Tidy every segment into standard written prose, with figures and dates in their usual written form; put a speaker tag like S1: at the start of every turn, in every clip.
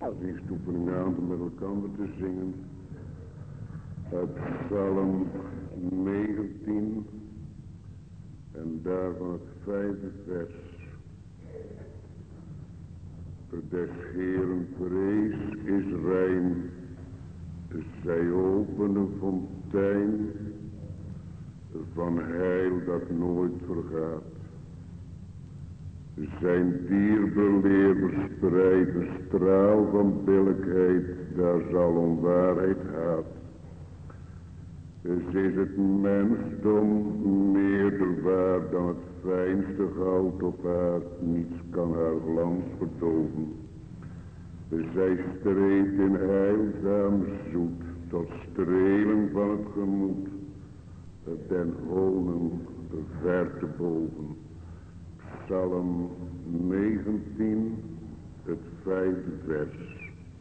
S1: Als eerste oefening aan om met elkaar te zingen uit Psalm 19 en daarvan het 5e vers. Des Heeren vrees is rein, zij openen fontein van heil dat nooit vergaat. Zijn dierbeleer verspreidt een straal van billijkheid, daar zal onwaarheid haat. Dus is het mensdom meerder waard dan het fijnste goud op aard, niets kan haar glans verdoven. Zij streeft in heilzaam zoet, tot strelen van het gemoed, den honen ver te boven. Psalm 19, het 5e vers.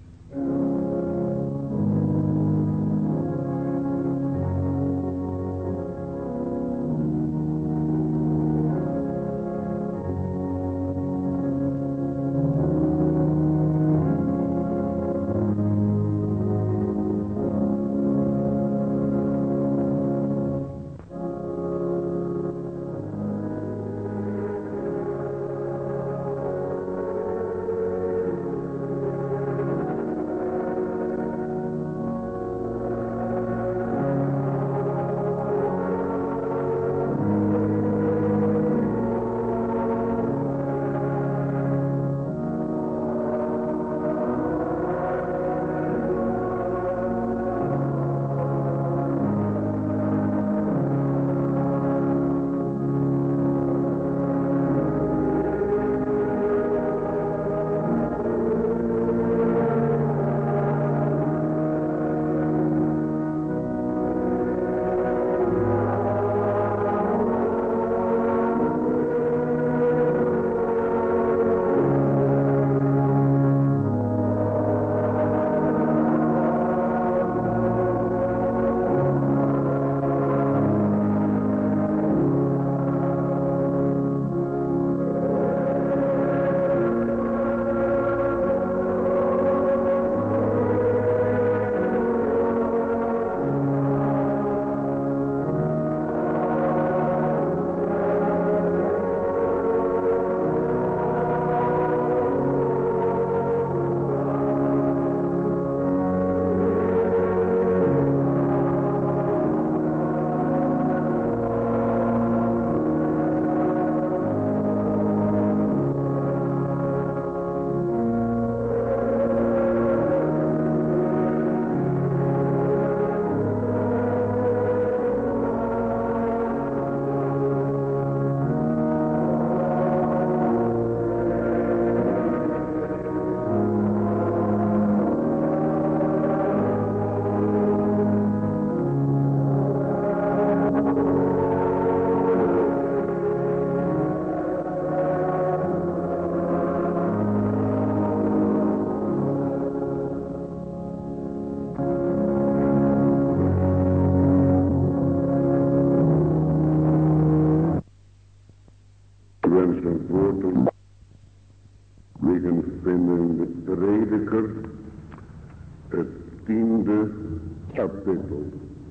S1: Het 10e kapitel.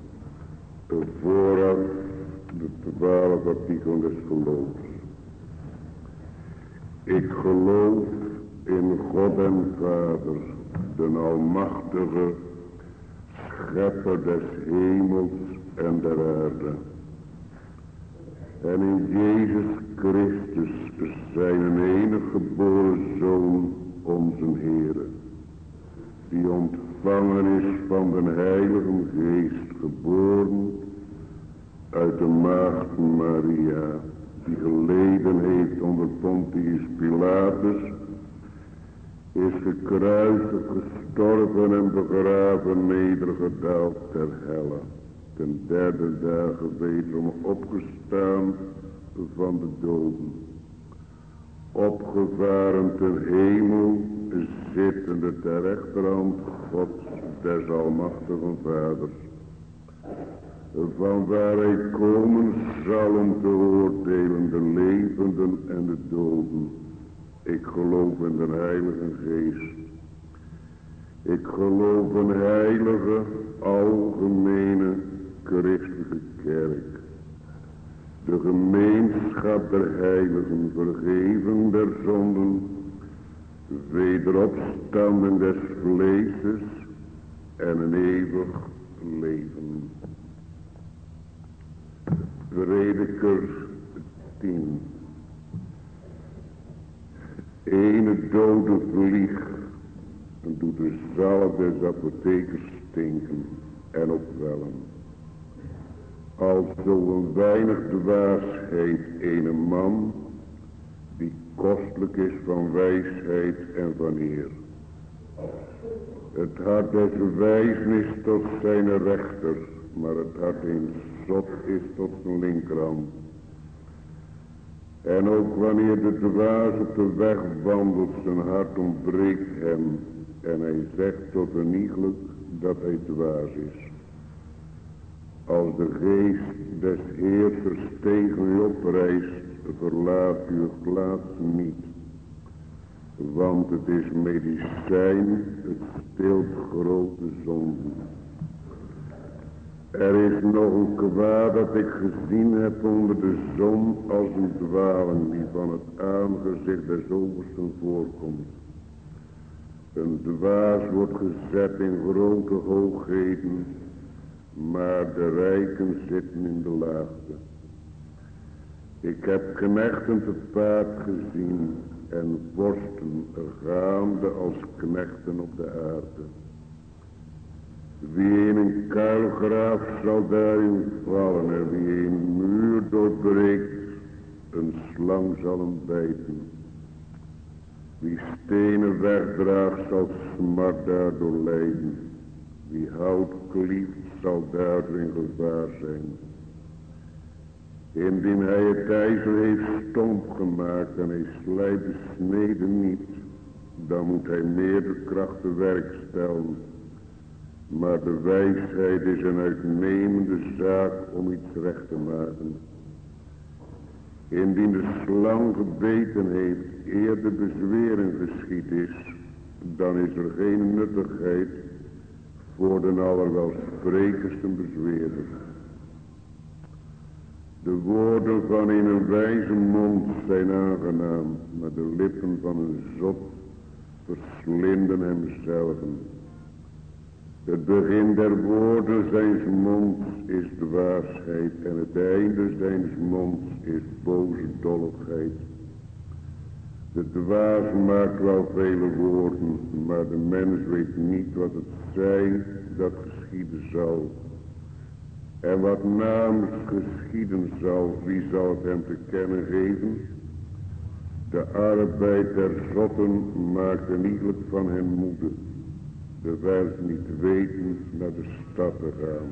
S1: Vooraf de 12 artikel des geloofs. Ik geloof in God en Vader, de almachtige, schepper des hemels en der aarde. En in Jezus Christus, zijn enige geboren Zoon, onze Heere, die ontvangen is van de Heilige Geest, geboren uit de maagd Maria, die geleden heeft onder Pontius Pilatus, is gekruisigd, gestorven en begraven, nedergedaald ter helle, ten 3e dagen wederom opgestaan van de doden, opgevaren ten hemel, zittende ter rechterhand Gods des almachtigen Vaders, van waar hij komen zal om te oordelen de levenden en de doden. Ik geloof in de Heilige Geest, Ik geloof een heilige, algemene, christelijke kerk. De gemeenschap der heiligen, vergeving der zonden, wederopstanding des vleeses en een eeuwig leven. Predikers 10. Ene dode vlieg doet de zalf des apothekers stinken en opwellen. Als zo'n weinig dwaasheid ene man, die kostelijk is van wijsheid en van eer. Het hart des wijzen is tot zijn rechter, maar het hart eens zot is tot zijn linkerhand. En ook wanneer de dwaas op de weg wandelt, zijn hart ontbreekt hem. En hij zegt tot een iegelijk dat hij dwaas is. Als de geest des Heers tegen u oprijst, verlaat uw plaats niet. Want het is medicijn, het stilt grote zonden. Er is nog een kwaad dat ik gezien heb onder de zon als een dwaling die van het aangezicht des oversten voorkomt. Een dwaas wordt gezet in grote hoogheden, maar de rijken zitten in de laagte. Ik heb knechten te paard gezien en vorsten gaande als knechten op de aarde. Wie in een kuil graaft zal daarin vallen en wie een muur doorbreekt, een slang zal hem bijten. Wie stenen wegdraagt zal smart daardoor lijden. Wie hout klieft zal daardoor in gevaar zijn. Indien hij het ijzer heeft stomp gemaakt en hij slijt de snede niet, dan moet hij meer de kracht te werk stellen. Maar de wijsheid is een uitnemende zaak om iets recht te maken. Indien de slang gebeten heeft eer de bezwering geschied is, dan is er geen nuttigheid voor den allerwelsprekendste bezweerder. De woorden van een wijze mond zijn aangenaam, maar de lippen van een zot verslinden hemzelven. Het begin der woorden zijns monds is dwaasheid en het einde zijns monds is boze dolligheid. De dwaas maakt wel vele woorden, maar de mens weet niet wat het zij dat geschieden zal. En wat namens geschieden zal, wie zal het hem te kennen geven? De arbeid der zotten maakt een iegelijk van hen moede, terwijl ze niet weten naar de stad te gaan.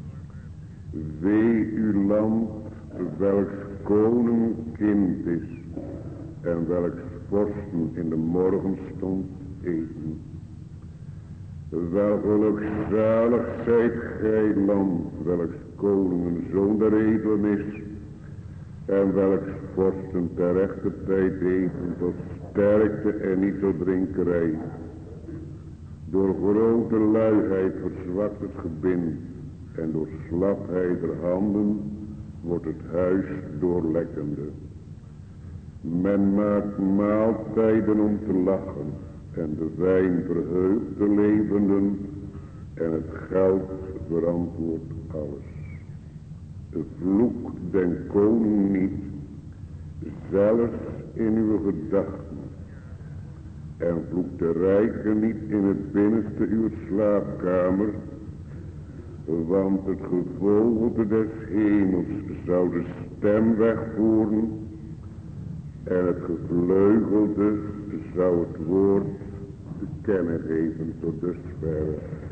S1: Wee uw land, welks koning kind is, en welks vorsten in de morgenstond eten. Wel gelukzalig zijt gij land, welks koning een zoon der edelen is, en welks vorsten ter rechte tijd eten tot sterkte en niet tot drinkerij. Door grote luiheid verzwakt het gebind, en door slapheid der handen wordt het huis doorlekkende. Men maakt maaltijden om te lachen, en de wijn verheugt de levenden, en het geld verantwoordt alles. Vloek den koning niet, zelfs in uw gedachten, en vloek de rijken niet in het binnenste uw slaapkamer, want het gevogelte des hemels zou de stem wegvoeren, en het gevleugelde zou het woord te kennen geven tot dusverre.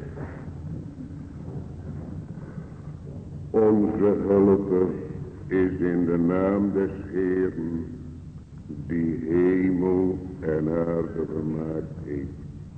S1: Onze hulp is in de naam des Heeren, die hemel en aarde gemaakt heeft.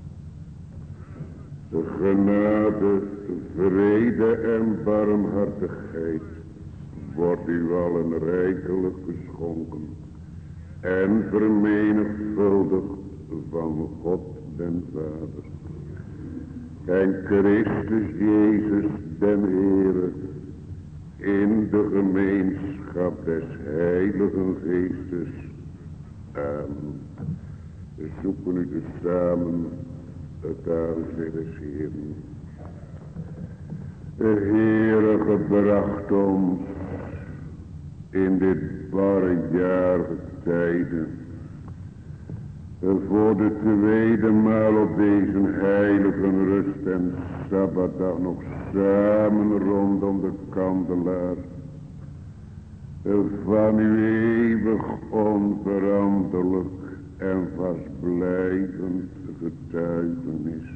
S1: De genade, vrede en barmhartigheid wordt u allen rijkelijk geschonken en vermenigvuldigd van God den Vader en Christus Jezus den Heere in de gemeenschap des Heiligen Geestes. Amen. We zoeken nu tezamen het aanzien des Heeren. De Heere gebracht ons in dit barrejarige tijden voor de tweede maal op deze heilige rust en sabbatdag nog samen rondom de kandelaar van uw eeuwig onveranderlijk en vastblijvend getuigenis.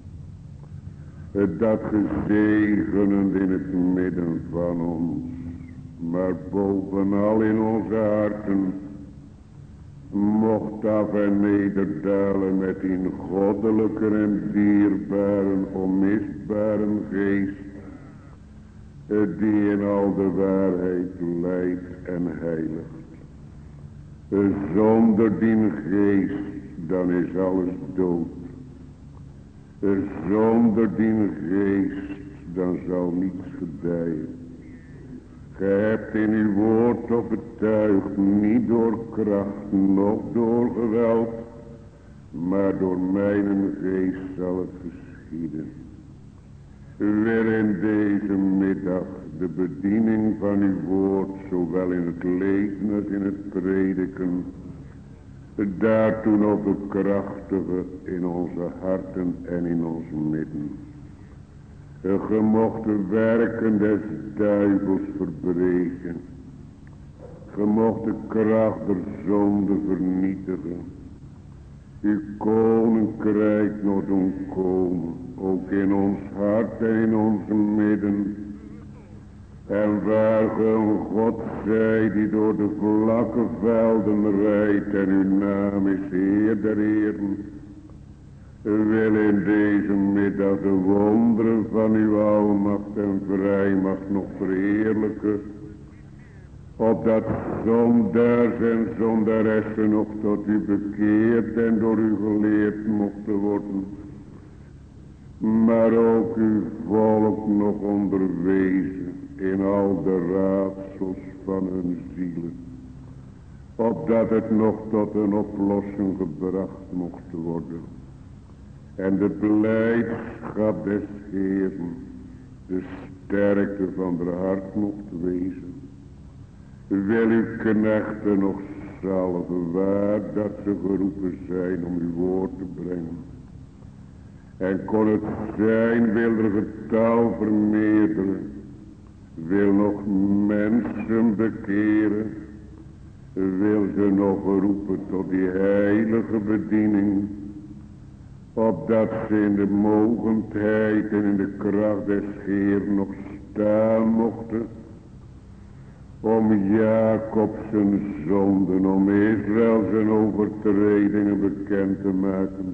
S1: Dat gezegenend in het midden van ons, maar bovenal in onze harten, mocht af en nederdalen met die goddelijke en dierbare, onmisbare geest, die in al de waarheid leidt en heiligt. Zonder die geest, dan is alles dood. Zonder die geest, dan zal niets gedijen. Ge hebt in uw woord op betuigd, niet door kracht, noch door geweld, maar door mijn geest zal het geschieden. Wil in deze middag de bediening van uw woord, zowel in het lezen als in het prediken, daartoe nog bekrachtigen in onze harten en in ons midden. Ge mocht de werken des duivels verbreken. Ge mocht de kracht der zonde vernietigen. Uw koninkrijk nog doen komen, ook in ons hart en in ons midden. En waar ge een God zij die door de vlakke velden rijdt en uw naam is Heer der Heeren, wil in deze middag de wonderen van uw almacht en vrijmacht nog verheerlijken, opdat zondaars en zondaressen nog tot u bekeerd en door u geleerd mochten worden, maar ook uw volk nog onderwezen in al de raadsels van hun zielen, opdat het nog tot een oplossing gebracht mocht worden. En de blijdschap des Heeren, de sterkte van de hart mocht wezen. Wil uw knechten nog zalven, waar dat ze geroepen zijn om uw woord te brengen. En kon het zijn, wil er getal vermeerderen, wil nog mensen bekeren, wil ze nog roepen tot die heilige bediening, opdat ze in de mogendheid en in de kracht des Heeren nog staan mochten, om Jacob zijn zonden, om Israël zijn overtredingen bekend te maken,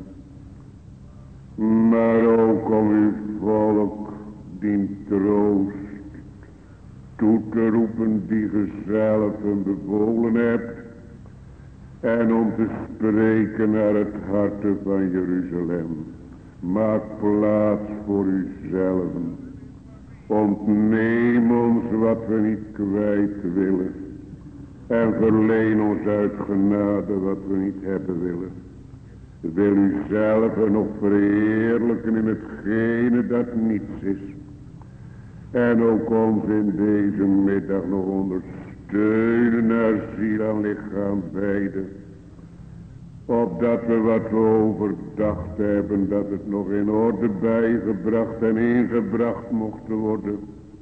S1: maar ook om uw volk die troost toe te roepen die ge zelf hem bevolen hebt, en om te spreken naar het hart van Jeruzalem. Maak plaats voor uzelven. Ontneem ons wat we niet kwijt willen. En verleen ons uit genade wat we niet hebben willen. Wil uzelven nog verheerlijken in hetgene dat niets is. En ook ons in deze middag nog ondersteunen naar ziel en lichaam beide. Opdat we wat we overdacht hebben, dat het nog in orde bijgebracht en ingebracht mocht worden.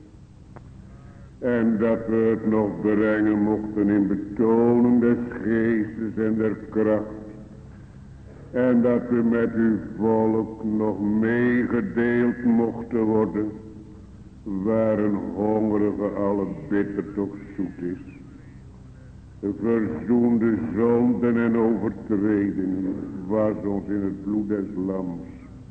S1: En dat we het nog brengen mochten in betoning des geestes en der kracht. En dat we met uw volk nog meegedeeld mochten worden, waar een hongerige alle bitter toch zoet is. Verzoen de zonden en overtredingen, was ons in het bloed des lams.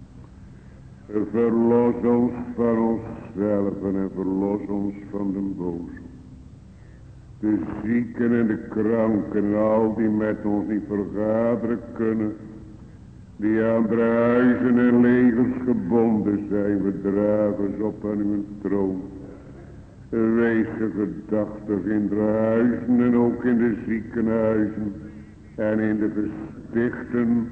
S1: Verlos ons van onszelf en verlos ons van de boze. De zieken en de kranken, al die met ons niet vergaderen kunnen, die aan de huizen en legers gebonden zijn, we dragen ze op aan uw troon. Wees gedachtig in de huizen en ook in de ziekenhuizen en in de gestichten.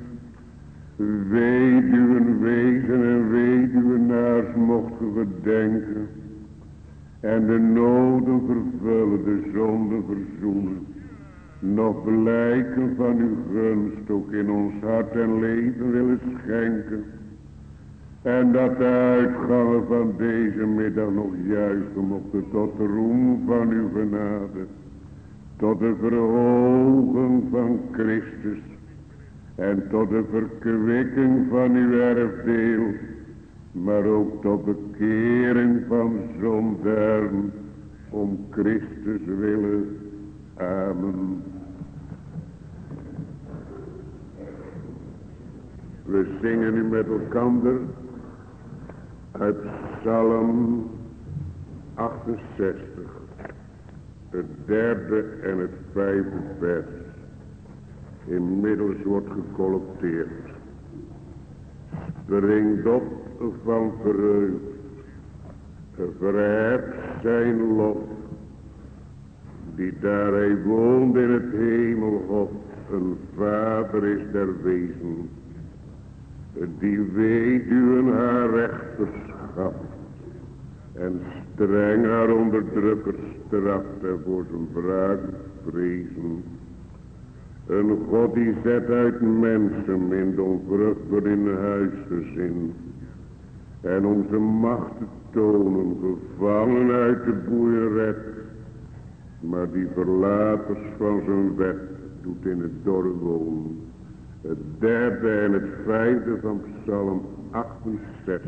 S1: Weduwen, wezen en weduwenaars mochten gedenken en de noden vervullen, de zonden verzoenen. Nog blijken van uw gunst ook in ons hart en leven willen schenken. En dat de uitgangen van deze middag nog juichen mochten tot de roem van uw genade. Tot de verhoging van Christus. En tot de verkwikking van uw erfdeel. Maar ook tot bekering van zondaren. Om Christus willen. Amen. We zingen nu met elkander uit Psalm 68, het derde en het vijfde vers. Inmiddels wordt gecollecteerd. Springt op van vreugd, verheft zijn lof, die daar hij woont in het hemelhof, een vader is der wezen, die weduwen haar recht verschaft en streng haar onderdrukkers straft en voor zijn wraak vrezen. Een God die zet uit mensen in onvruchtbaar in huisgezin en om zijn macht te tonen gevangen uit de boeien redt, maar die verlaters van zijn wet doet in het dorre wonen. Het derde en het vijfde van Psalm 68.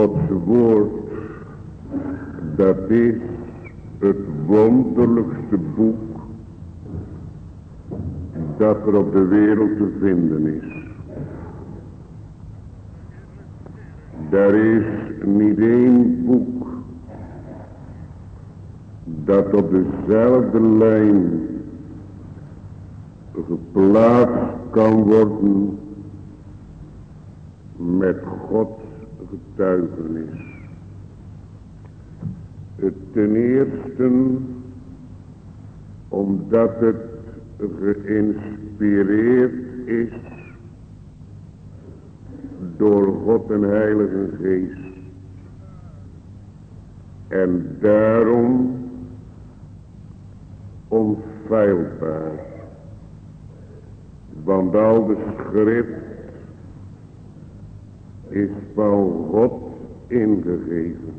S1: Gods woord, dat is het wonderlijkste boek dat er op de wereld te vinden is. Er is niet één boek dat op dezelfde lijn geplaatst kan worden met Gods getuigenis. Ten eerste omdat het geïnspireerd is door God en Heilige Geest. En daarom onfeilbaar. Want al de schrift is van God ingegeven.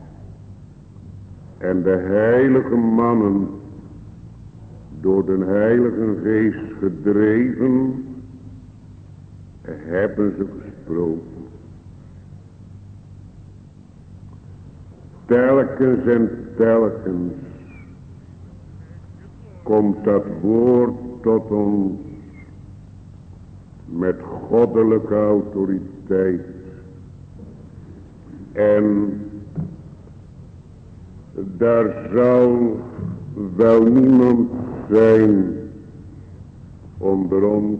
S1: En de heilige mannen, door de Heilige Geest gedreven, hebben ze gesproken. Telkens en telkens komt dat woord tot ons met goddelijke autoriteit. En daar zal wel niemand zijn onder ons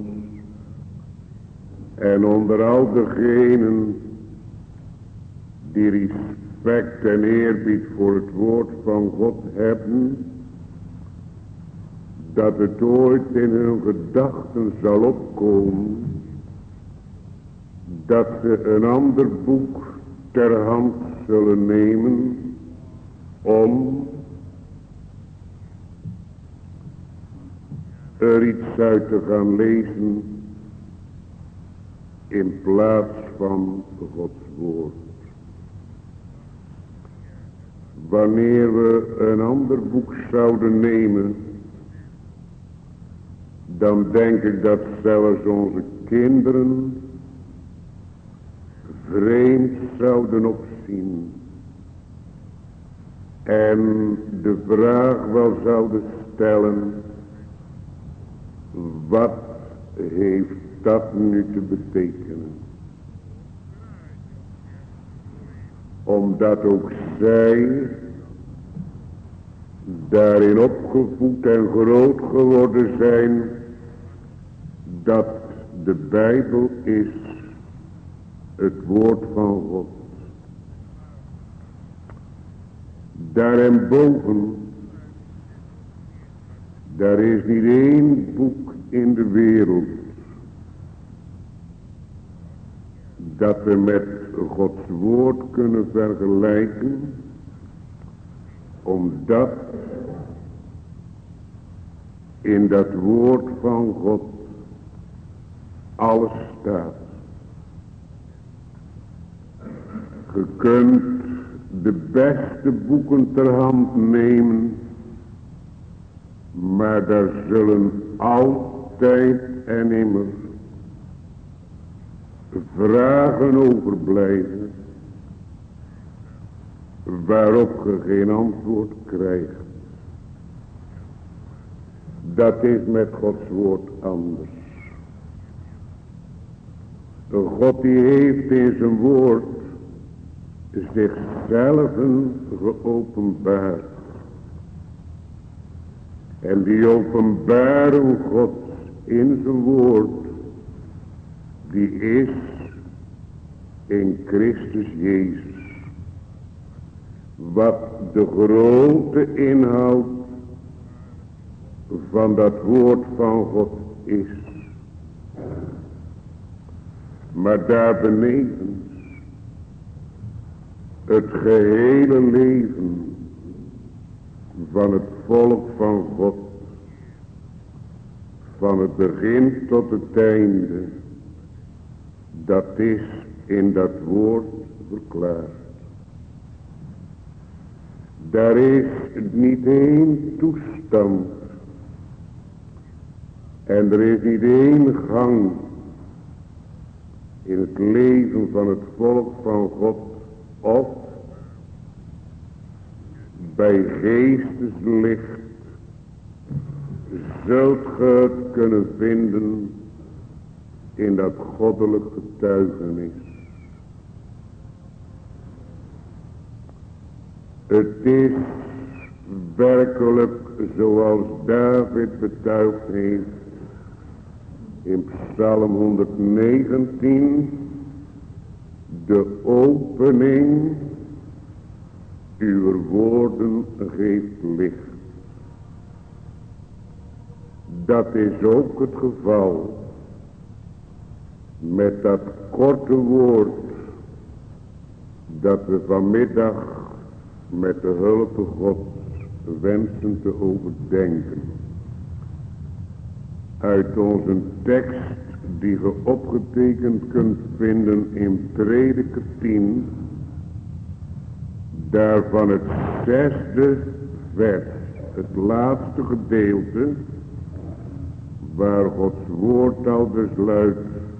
S1: en onder al degenen die respect en eerbied voor het woord van God hebben, dat het ooit in hun gedachten zal opkomen dat ze een ander boek ter hand zullen nemen om er iets uit te gaan lezen in plaats van Gods woord. Wanneer we een ander boek zouden nemen, dan denk ik dat zelfs onze kinderen vreemd zouden opzien. En de vraag wel zouden stellen, wat heeft dat nu te betekenen? Omdat ook zij daarin opgevoed en groot geworden zijn, dat de Bijbel is het woord van God. Daarenboven, daar is niet één boek in de wereld dat we met Gods woord kunnen vergelijken, omdat in dat woord van God alles staat. Je kunt de beste boeken ter hand nemen, maar daar zullen altijd en immer vragen overblijven waarop je geen antwoord krijgt. Dat is met Gods woord anders. God die heeft in zijn woord zichzelf geopenbaard. En die openbaring Gods in zijn woord, die is in Christus Jezus. Wat de grote inhoud van dat woord van God is. Maar daar beneden het gehele leven van het volk van God, van het begin tot het einde, dat is in dat woord verklaard. Daar is niet één toestand en er is niet één gang in het leven van het volk van God of bij geesteslicht zult ge het kunnen vinden in dat goddelijk getuigenis. Het is werkelijk zoals David betuigd heeft in Psalm 119, de opening uw woorden geeft licht. Dat is ook het geval met dat korte woord dat we vanmiddag met de hulp Gods wensen te overdenken. Uit onze tekst die je opgetekend kunt vinden in Prediker 10, daarvan het 6e vers, het laatste gedeelte, waar Gods woord al besluit,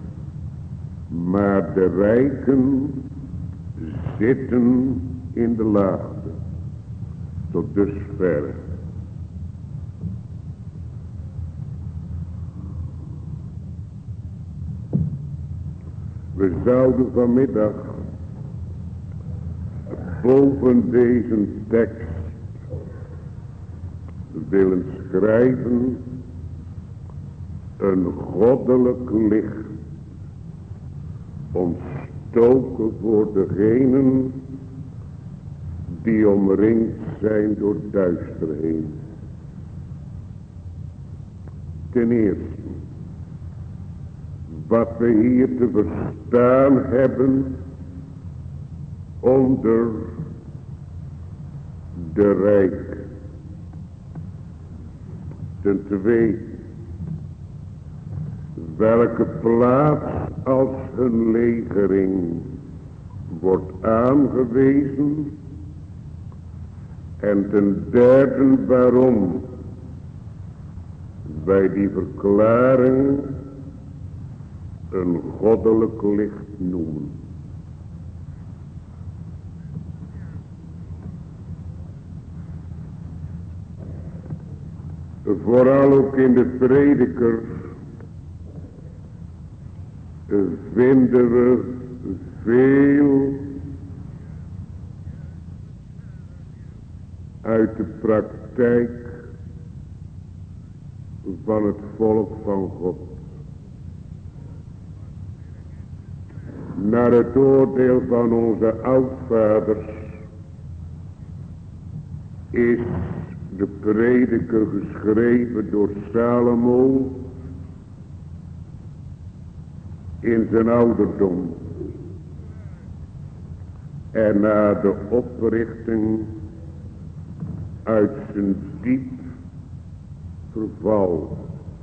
S1: maar de rijken zitten in de laagte. Tot dusver. We zouden vanmiddag boven deze tekst willen schrijven een goddelijk licht, ontstoken voor degenen die omringd zijn door duisterheden. Ten eerste, wat we hier te verstaan hebben onder de rijk. Ten tweede, welke plaats als hun legering wordt aangewezen. En ten derde waarom wij die verklaring een goddelijk licht noemen. Vooral ook in de Prediker vinden we veel uit de praktijk van het volk van God. Naar het oordeel van onze oudvaders is de Prediker geschreven door Salomo in zijn ouderdom. En na de oprichting uit zijn diep verval.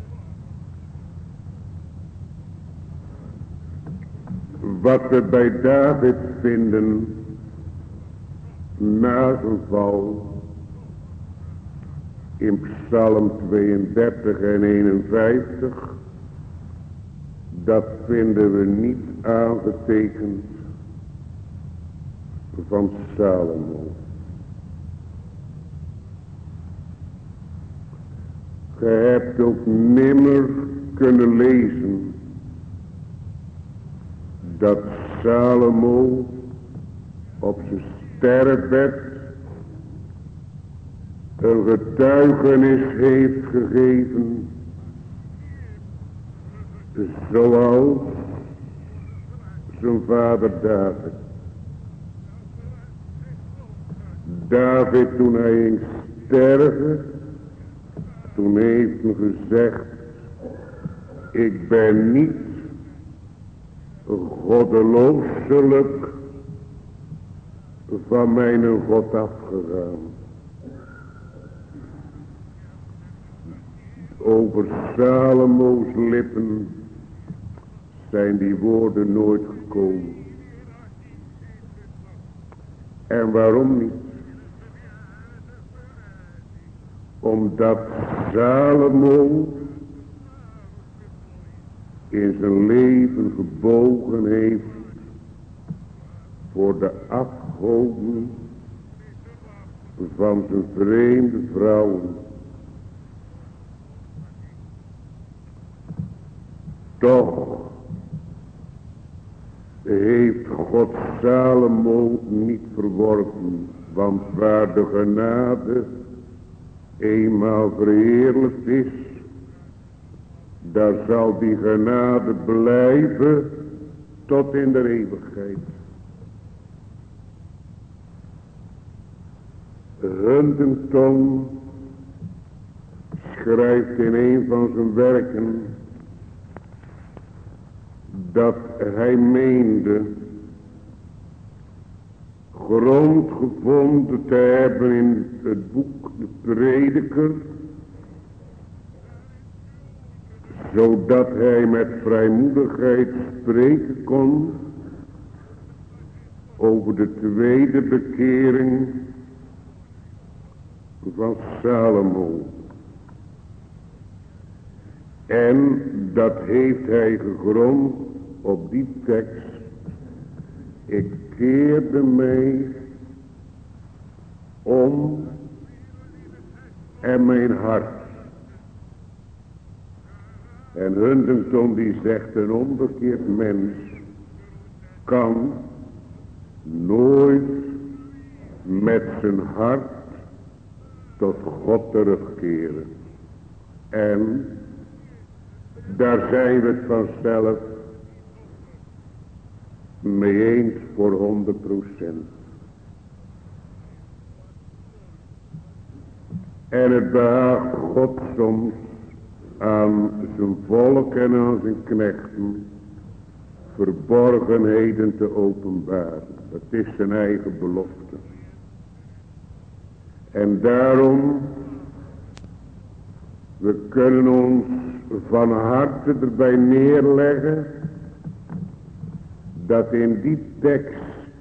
S1: Wat we bij David vinden na zijn val in Psalm 32 en 51, dat vinden we niet aangetekend van Salomo. Ge hebt ook nimmer kunnen lezen dat Salomo op zijn sterfbed een getuigenis heeft gegeven zoals zijn vader David. David, toen hij ging sterven, toen heeft hij gezegd: ik ben niet goddelooselijk van mijn God afgegaan. Over Salomo's lippen zijn die woorden nooit gekomen. En waarom niet? Omdat Salomo in zijn leven gebogen heeft voor de afgoden van zijn vreemde vrouwen. Toch heeft God Salomo niet verworpen, want waar de genade eenmaal verheerlijkt is, daar zal die genade blijven tot in de eeuwigheid. Huntington schrijft in een van zijn werken dat hij meende grond gevonden te hebben in het boek De Prediker, zodat hij met vrijmoedigheid spreken kon over de tweede bekering van Salomo. En dat heeft hij gegrond op die tekst. Ik keerde mij om en mijn hart. En Huntington die zegt, een omgekeerd mens kan nooit met zijn hart tot God terugkeren. En daar zijn we het vanzelf mee eens voor 100%. En het behaagt God soms aan zijn volk en aan zijn knechten verborgenheden te openbaren. Dat is zijn eigen belofte. En daarom, we kunnen ons van harte erbij neerleggen dat in die tekst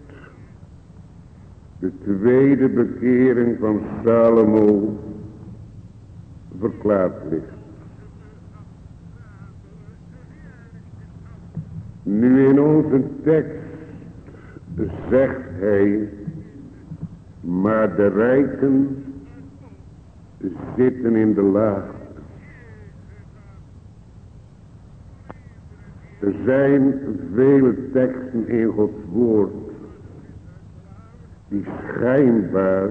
S1: de tweede bekering van Salomo verklaard ligt. Nu in onze tekst zegt hij, maar de rijken zitten in de laagte. Er zijn vele teksten in Gods woord die schijnbaar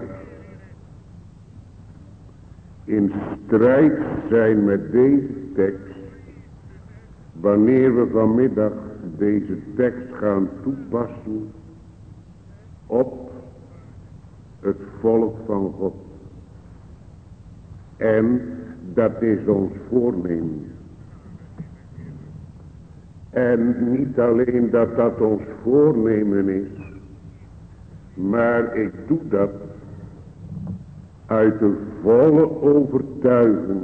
S1: in strijd zijn met deze tekst, wanneer we vanmiddag deze tekst gaan toepassen op het volk van God. En dat is ons voornemen. En niet alleen dat dat ons voornemen is, maar ik doe dat uit de volle overtuiging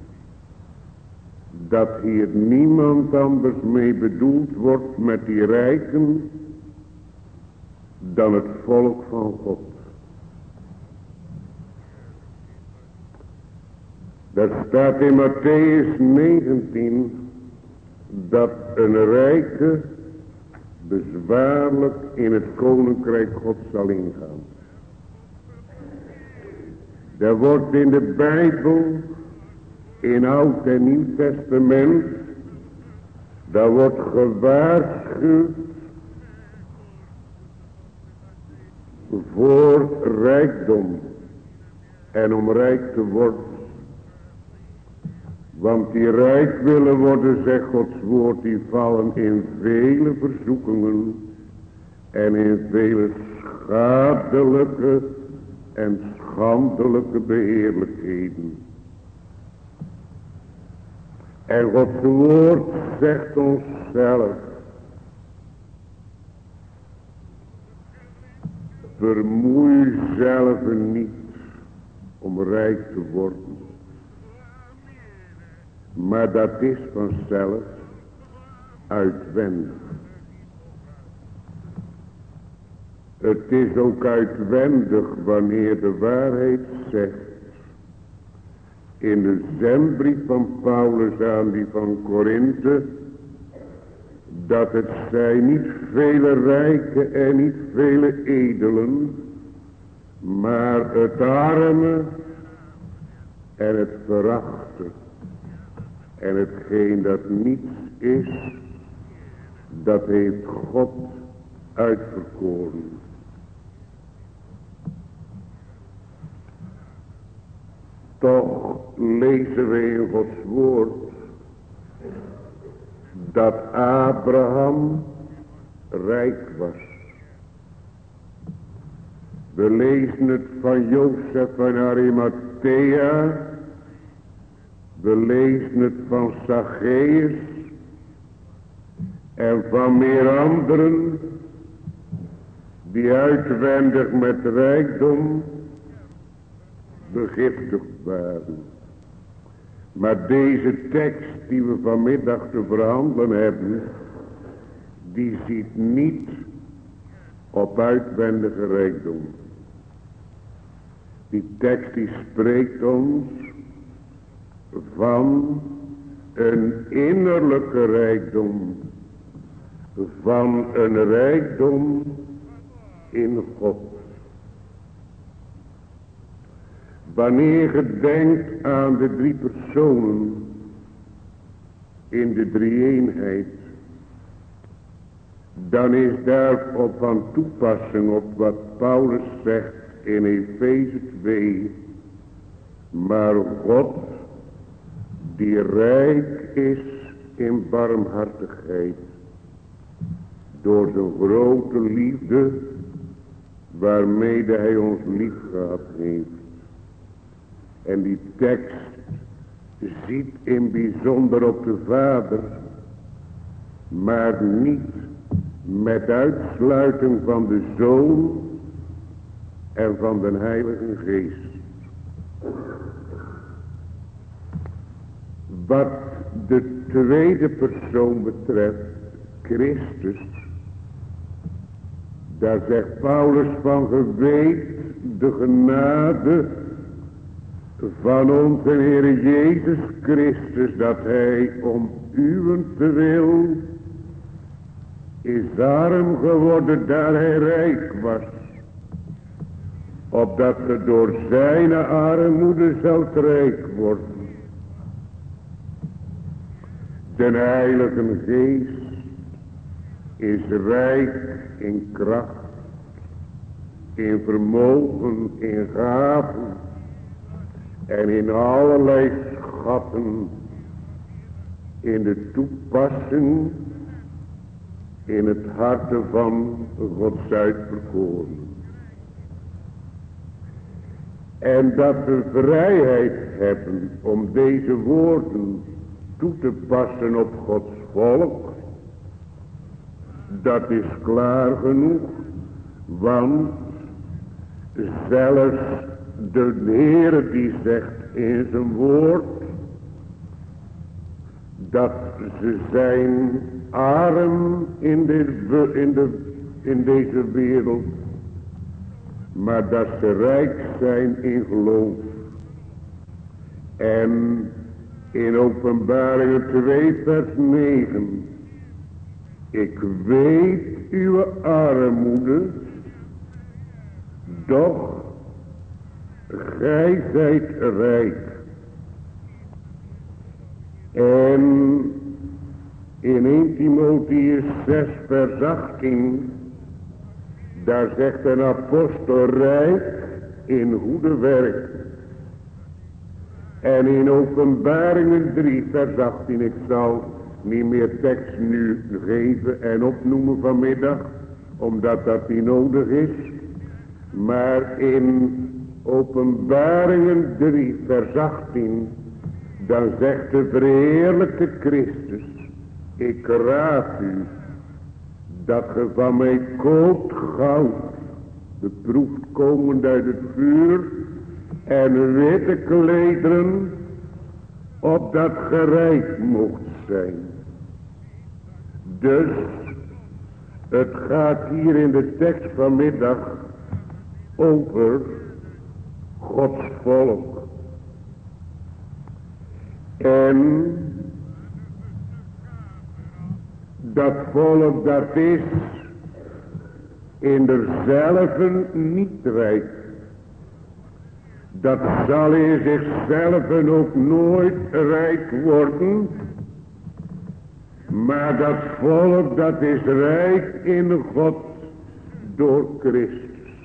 S1: dat hier niemand anders mee bedoeld wordt met die rijken dan het volk van God. Daar staat in Mattheüs 19 dat een rijke bezwaarlijk in het koninkrijk God zal ingaan. Er wordt in de Bijbel, in Oud en Nieuw Testament, daar wordt gewaarschuwd voor rijkdom en om rijk te worden. Want die rijk willen worden, zegt Gods woord, die vallen in vele verzoekingen en in vele schadelijke en schandelijke beheerlijkheden. En Gods woord zegt ons zelf, vermoei zelf niet om rijk te worden. Maar dat is vanzelf uitwendig. Het is ook uitwendig wanneer de waarheid zegt in de zendbrief van Paulus aan die van Korinthe, dat het zijn niet vele rijken en niet vele edelen, maar het arme en het verachte en hetgeen dat niets is, dat heeft God uitverkoren. Toch lezen we in Gods woord dat Abraham rijk was. We lezen het van Jozef van Arimathea. We lezen het van Zacchaeus en van meer anderen die uitwendig met rijkdom begiftigd waren. Maar deze tekst die we vanmiddag te verhandelen hebben, die ziet niet op uitwendige rijkdom. Die tekst die spreekt ons van een innerlijke rijkdom, van een rijkdom in God. Wanneer je denkt aan de drie personen in de drie-eenheid, dan is daarop van toepassing op wat Paulus zegt in Efeze 2. Maar God, die rijk is in barmhartigheid, door zijn grote liefde, waarmede hij ons lief gehad heeft. En die tekst ziet in bijzonder op de Vader, maar niet met uitsluiting van de Zoon en van de Heilige Geest. Wat de tweede persoon betreft, Christus, daar zegt Paulus van: geweet de genade van onze Heer Jezus Christus, dat hij om uwentwil is arm geworden, daar hij rijk was, opdat ge door zijn armoede zult rijk worden. De Heilige Geest is rijk in kracht, in vermogen, in gaven en in allerlei schatten, in de toepassing in het harte van Gods uitverkoren. En dat we vrijheid hebben om deze woorden toe te passen op Gods volk, dat is klaar genoeg, want zelfs de Heer die zegt in zijn woord dat ze zijn arm in deze wereld, maar dat ze rijk zijn in geloof. En in Openbaringen 2 vers 9, ik weet uw armoede, doch gij zijt rijk. En in 1 Timotheüs 6 vers 18, daar zegt een apostel rijk in goede werk. En in Openbaringen 3 vers 18, ik zal niet meer tekst nu geven en opnoemen vanmiddag, omdat dat niet nodig is. Maar in Openbaringen 3 vers 18, dan zegt de verheerlijkte Christus, ik raad u dat ge van mij koopt goud, beproefd komend uit het vuur, en witte klederen, opdat ge rijk mocht zijn. Dus het gaat hier in de tekst vanmiddag over Gods volk. Dat volk dat is in derzelven niet rijk. Dat zal in zichzelf ook nooit rijk worden. Maar dat volk dat is rijk in God door Christus.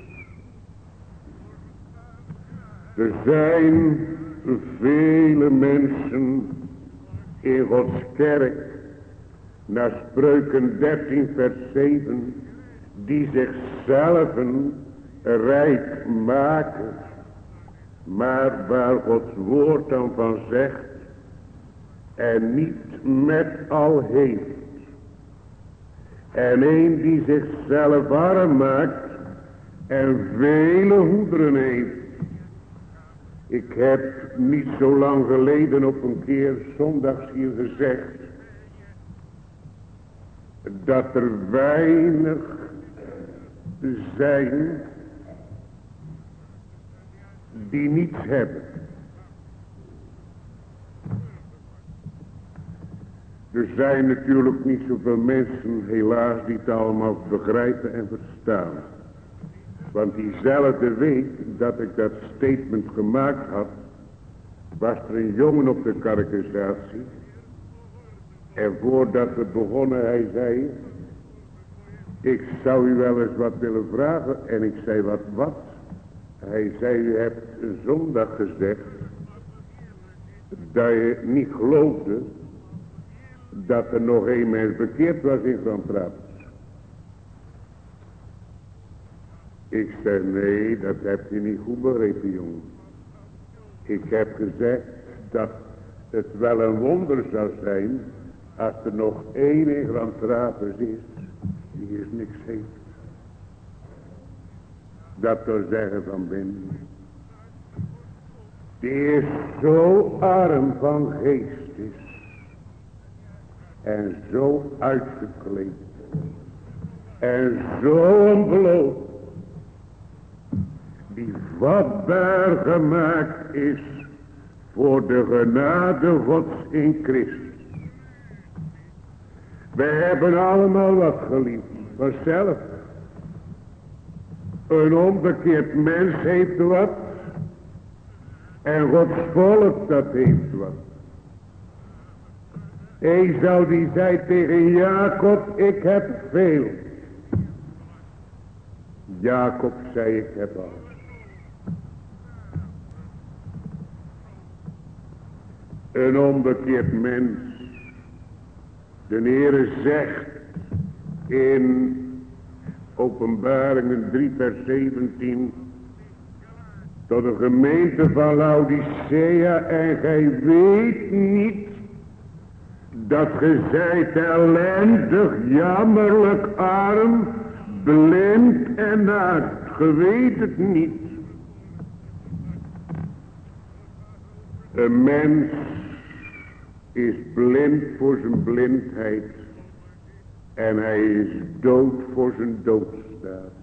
S1: Er zijn vele mensen in Gods kerk, naar Spreuken 13 vers 7, die zichzelf rijk maken. Maar waar Gods woord dan van zegt, en niet met al heeft. En een die zichzelf arm maakt en vele hoederen heeft. Ik heb niet zo lang geleden op een keer zondags hier gezegd, dat er weinig zijn die niets hebben. Er zijn natuurlijk niet zoveel mensen helaas die het allemaal begrijpen en verstaan. Want diezelfde week dat ik dat statement gemaakt had, was er een jongen op de catechisatie. En voordat we begonnen, hij zei, ik zou u wel eens wat willen vragen. En ik zei, wat? Hij zei, u hebt een zondag gezegd dat je niet geloofde dat er nog een mens bekeerd was in Grand Rapids. Ik zei, nee, dat heb je niet goed begrepen, jongen. Ik heb gezegd dat het wel een wonder zou zijn als er nog één in Grand Rapids is die eens niks heeft. Dat wil zeggen van binnen. Die is zo arm van geest is. En zo uitgekleed. En zo ontbloot. Die vatbaar gemaakt is voor de genade Gods in Christus. Wij hebben allemaal wat geliefd. Vanzelf. Een omgekeerd mens heeft wat. En Gods volk dat heeft wat. Esau die zei tegen Jacob, ik heb veel. Jacob zei, ik heb alles. Een onbekeerd mens. De Heere zegt in Openbaringen 3 vers 17 tot de gemeente van Laodicea, en gij weet niet dat ge zijt ellendig, jammerlijk, arm, blind en naakt. Ge weet het niet. Een mens is blind voor zijn blindheid en hij is dood voor zijn doodstaat.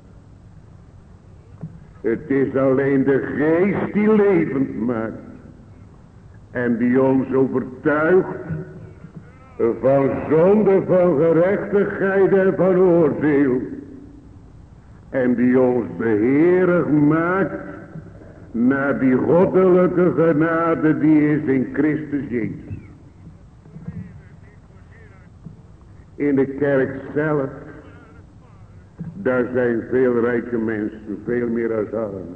S1: Het is alleen de geest die levend maakt en die ons overtuigt van zonde, van gerechtigheid en van oordeel, en die ons beheerig maakt naar die goddelijke genade die is in Christus Jezus. In de kerk zelf, daar zijn veel rijke mensen, veel meer als armen.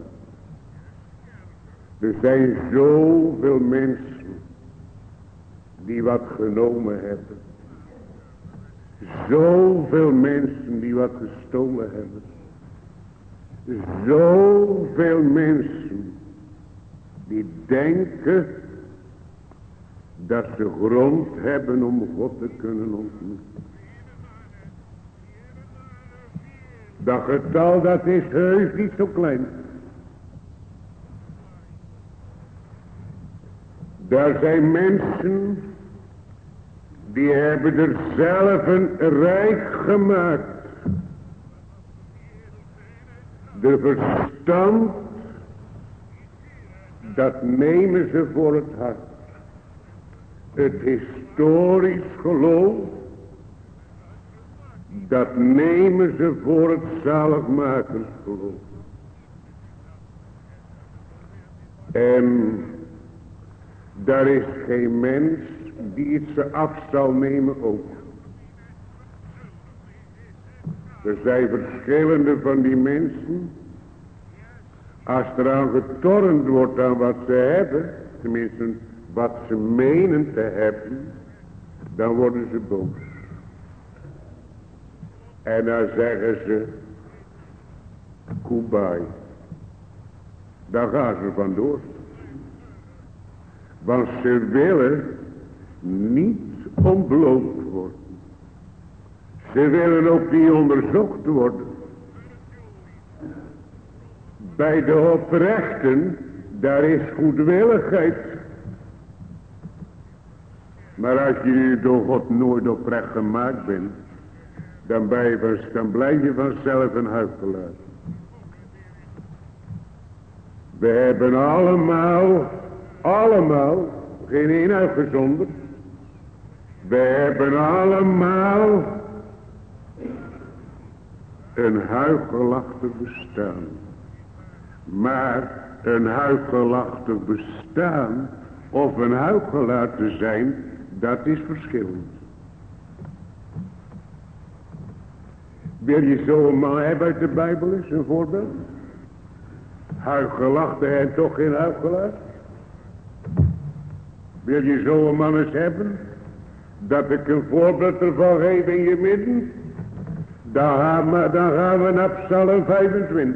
S1: Er zijn zoveel mensen die wat genomen hebben. Zoveel mensen die wat gestolen hebben. Zoveel mensen die denken dat ze grond hebben om God te kunnen ontmoeten. Dat getal dat is heus niet zo klein. Daar zijn mensen die hebben er zelf een rijk gemaakt. De verstand, dat nemen ze voor het hart. Het historisch geloof, Dat nemen ze voor het zaligmakersgeloof. En daar is geen mens die het ze af zal nemen ook. Er zijn verschillende van die mensen. Als er aan getornd wordt aan wat ze hebben, tenminste wat ze menen te hebben, dan worden ze boos. En dan zeggen ze, Kubai. Daar gaan ze vandoor. Want ze willen niet ontbloot worden. Ze willen ook niet onderzocht worden. Bij de oprechten, daar is goedwilligheid. Maar als je door God nooit oprecht gemaakt bent, dan blijf je vanzelf een huichelaar. We hebben allemaal, geen één uitgezonderd. We hebben allemaal een huichelachtig bestaan. Maar een huichelachtig bestaan of een huichelaar te zijn, dat is verschillend. Wil je zo'n man hebben uit de Bijbel eens, een voorbeeld? Huichelachte en toch geen huichelaar? Wil je zo'n man eens hebben? Dat ik een voorbeeld ervan geef in je midden? Dan gaan we naar Psalm 25.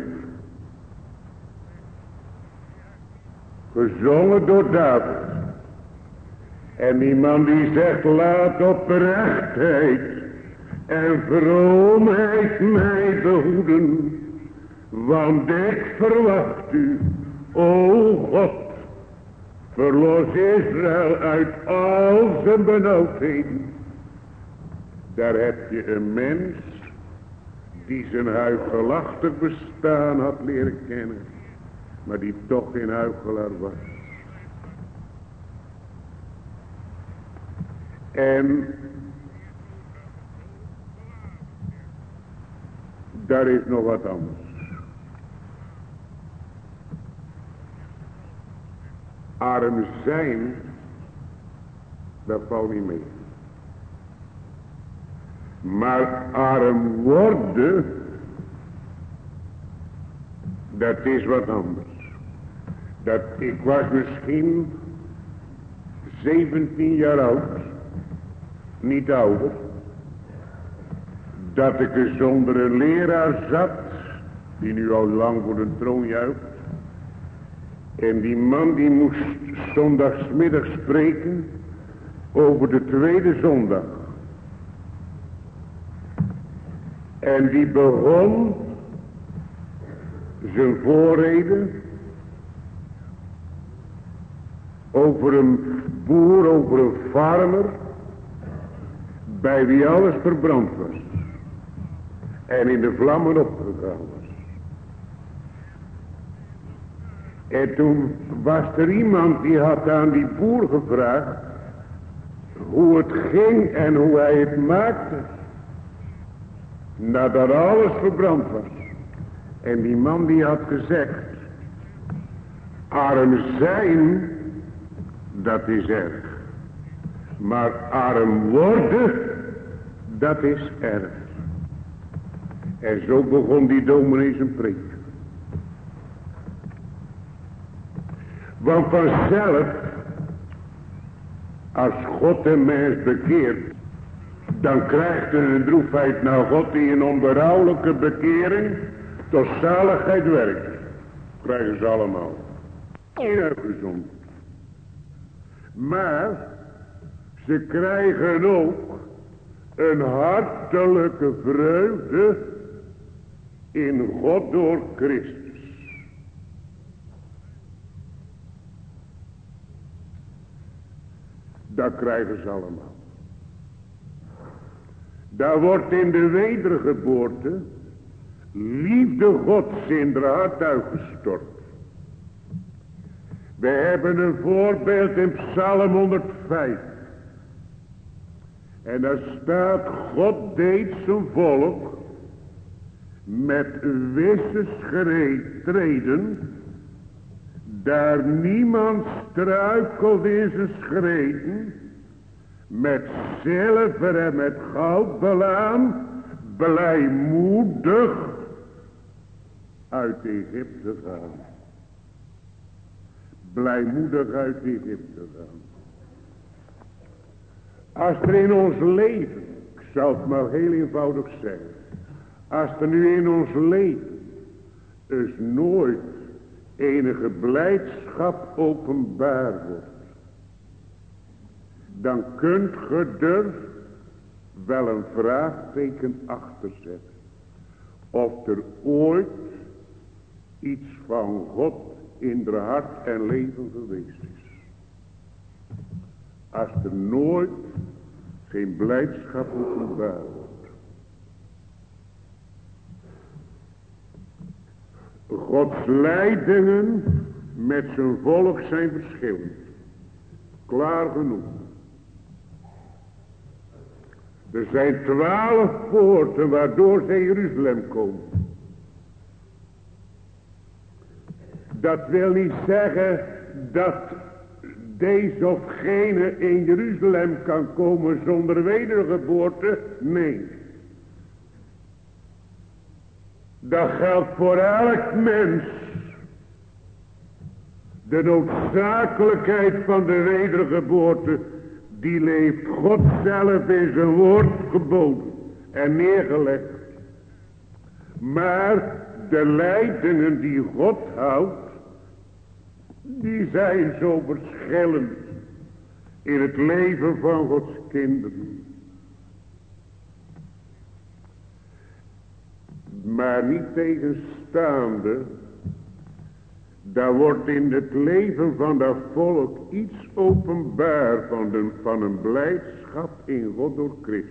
S1: Gezongen door David. En die man die zegt, laat oprechtheid en vroomheid mij behoeden. Want ik verwacht u, o God, verlos Israël uit al zijn benauwdheden. Daar heb je een mens die zijn huichelachtig bestaan had leren kennen, maar die toch geen huichelaar was. En daar is nog wat anders. Arm zijn, dat valt niet mee. Maar arm worden, dat is wat anders. Ik was misschien 17 jaar oud, niet ouder, dat ik er zonder een leraar zat, die nu al lang voor de troon juicht. En die man die moest zondagsmiddag spreken over de tweede zondag. En die begon zijn voorrede over een boer, over een farmer, bij wie alles verbrand was. En in de vlammen opgegaan was. En toen was er iemand die had aan die boer gevraagd hoe het ging en hoe hij het maakte. Nadat alles verbrand was. En die man die had gezegd, arm zijn, dat is erg. Maar arm worden, dat is erg. En zo begon die dominee zijn preek. Want vanzelf, als God een mens bekeert, dan krijgt er een droefheid naar God die een onberouwelijke bekering tot zaligheid werkt. Krijgen ze allemaal. Gezond. Maar ze krijgen ook een hartelijke vreugde in God door Christus. Dat krijgen ze allemaal. Daar wordt in de wedergeboorte liefde Gods in de hart uitgestort. We hebben een voorbeeld in Psalm 105. En daar staat, God deed zijn volk met wisse treden, daar niemand struikelde in zijn schreden, met zilver en met goud belaan, blijmoedig uit Egypte gaan. Blijmoedig uit Egypte gaan. Als er in ons leven, ik zal het maar heel eenvoudig zeggen, als er nu in ons leven dus nooit enige blijdschap openbaar wordt, dan kunt ge er wel een vraagteken achter zetten. Of er ooit iets van God in de hart en leven geweest is. Als er nooit geen blijdschap openbaar wordt. Gods leidingen met zijn volk zijn verschillend. Klaar genoeg. Er zijn 12 poorten waardoor zij Jeruzalem komen. Dat wil niet zeggen dat deze of gene in Jeruzalem kan komen zonder wedergeboorte. Nee. Dat geldt voor elk mens. De noodzakelijkheid van de wedergeboorte, die leeft God zelf in zijn woord geboden en neergelegd. Maar de leidingen die God houdt, die zijn zo verschillend in het leven van Gods kinderen. Maar niet tegenstaande, daar wordt in het leven van dat volk iets openbaar van een blijdschap in God door Christus.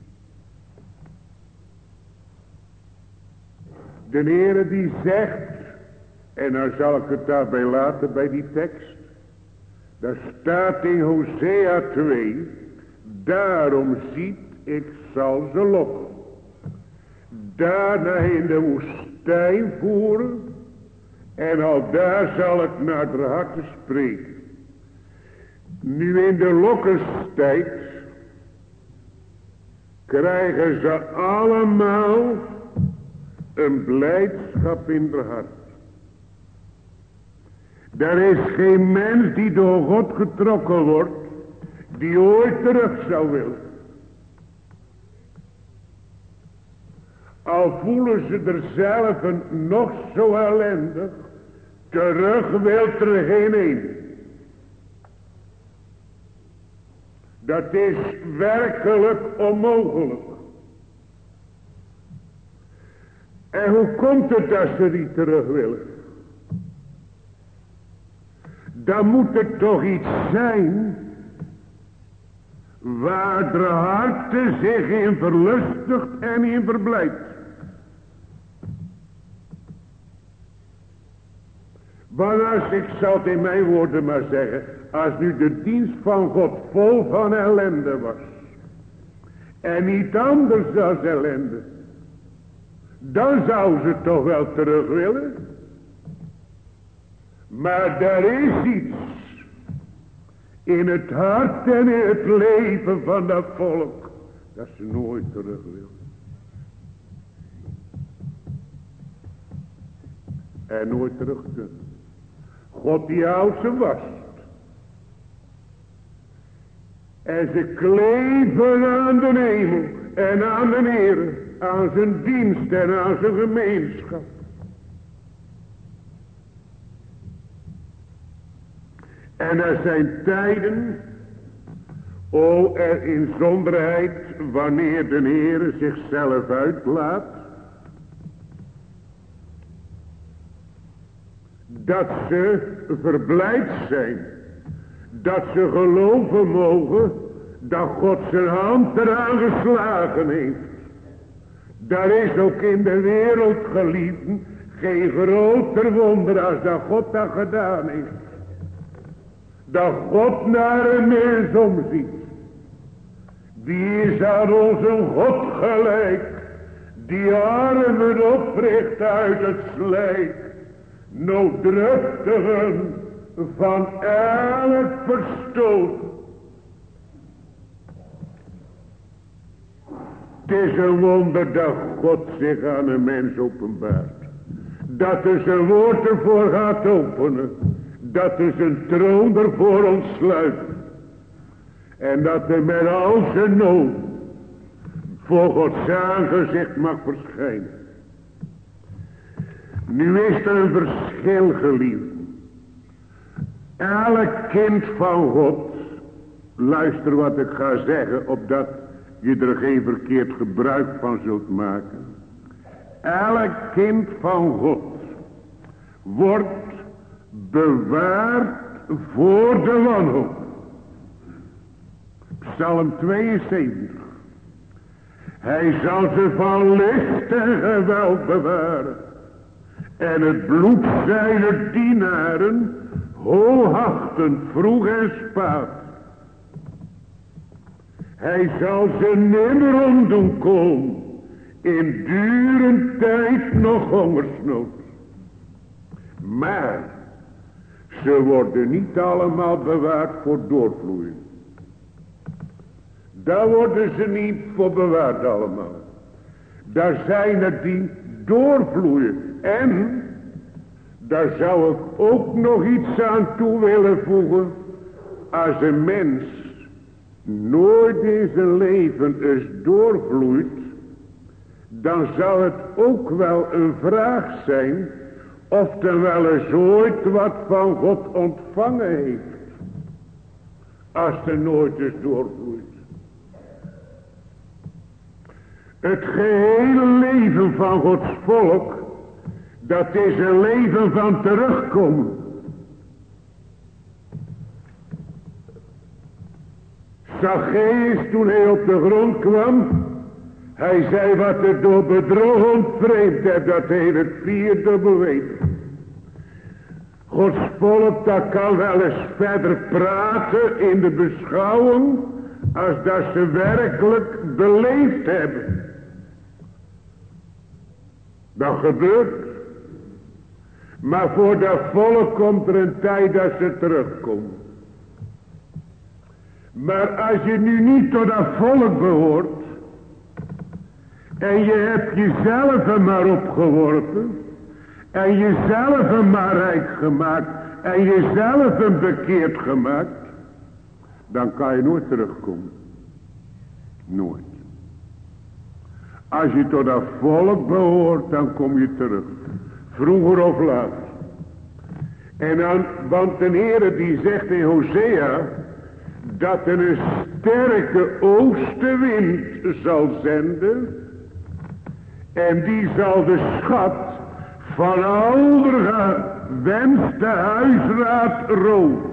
S1: De Heere die zegt, en dan zal ik het daarbij laten bij die tekst. Daar staat in Hosea 2, daarom ziet ik zal ze lokken. Daarna in de woestijn voeren. En al daar zal ik naar de harten spreken. Nu in de lokkenstijd krijgen ze allemaal een blijdschap in de hart. Er is geen mens die door God getrokken wordt, die ooit terug zou willen. Al voelen ze er zelf nog zo ellendig, terug wil er geen een. Dat is werkelijk onmogelijk. En hoe komt het dat ze niet terug willen? Dan moet er toch iets zijn waar de harten zich in verlustigt en in verblijdt. Want als ik zal het in mijn woorden maar zeggen, als nu de dienst van God vol van ellende was en niet anders dan ellende, dan zou ze toch wel terug willen. Maar er is iets in het hart en in het leven van dat volk dat ze nooit terug willen. En nooit terug kunnen. God die houdt ze vast. En ze kleven aan de hemel en aan de Heer, aan zijn dienst en aan zijn gemeenschap. En er zijn tijden, o er inzonderheid, wanneer de Heer zichzelf uitlaat, dat ze verblijd zijn, dat ze geloven mogen dat God zijn hand eraan geslagen heeft. Daar is ook in de wereld, geliefden, geen groter wonder als dat God dat gedaan heeft. Dat God naar een mens omziet, Die is aan onze God gelijk, die armen opricht uit het slijk, nooddruftigen van elk verstoot. Het is een wonder dat God zich aan een mens openbaart. Dat er zijn woord ervoor gaat openen. Dat er zijn troon ervoor ontsluit. En dat hij met al zijn nood voor Gods aangezicht mag verschijnen. Nu is er een verschil, geliefden. Elk kind van God, luister wat ik ga zeggen, opdat je er geen verkeerd gebruik van zult maken. Elk kind van God wordt bewaard voor de wanhoop. Psalm 72. Hij zal ze van list en geweld bewaren. En het bloed zijner dienaren hoogachtend vroeg en spaat. Hij zal ze nimmer omdoen komen. In dure tijd nog hongersnood. Maar ze worden niet allemaal bewaard voor doorvloeien. Daar worden ze niet voor bewaard allemaal. Daar zijn er die doorvloeien. En daar zou ik ook nog iets aan toe willen voegen. Als een mens nooit in zijn leven eens doorvloeit, dan zou het ook wel een vraag zijn of er wel eens ooit wat van God ontvangen heeft. Als er nooit eens doorvloeit. Het gehele leven van Gods volk, dat is een leven van terugkomen. Zacchaeus, toen hij op de grond kwam, hij zei wat er door bedrog ontvreemd hebt, dat hij het vierdubbel weet. Gods volk, dat kan wel eens verder praten in de beschouwing, als dat ze werkelijk beleefd hebben. Dat gebeurt. Maar voor dat volk komt er een tijd dat ze terugkomen. Maar als je nu niet tot dat volk behoort, en je hebt jezelf er maar opgeworpen, en jezelf er maar rijk gemaakt, en jezelf er bekeerd gemaakt, dan kan je nooit terugkomen. Nooit. Als je tot dat volk behoort, dan kom je terug. Vroeger of later. En dan, want de Heere die zegt in Hosea, dat er een sterke oostenwind zal zenden. En die zal de schat van al de gewenste huisraad roven.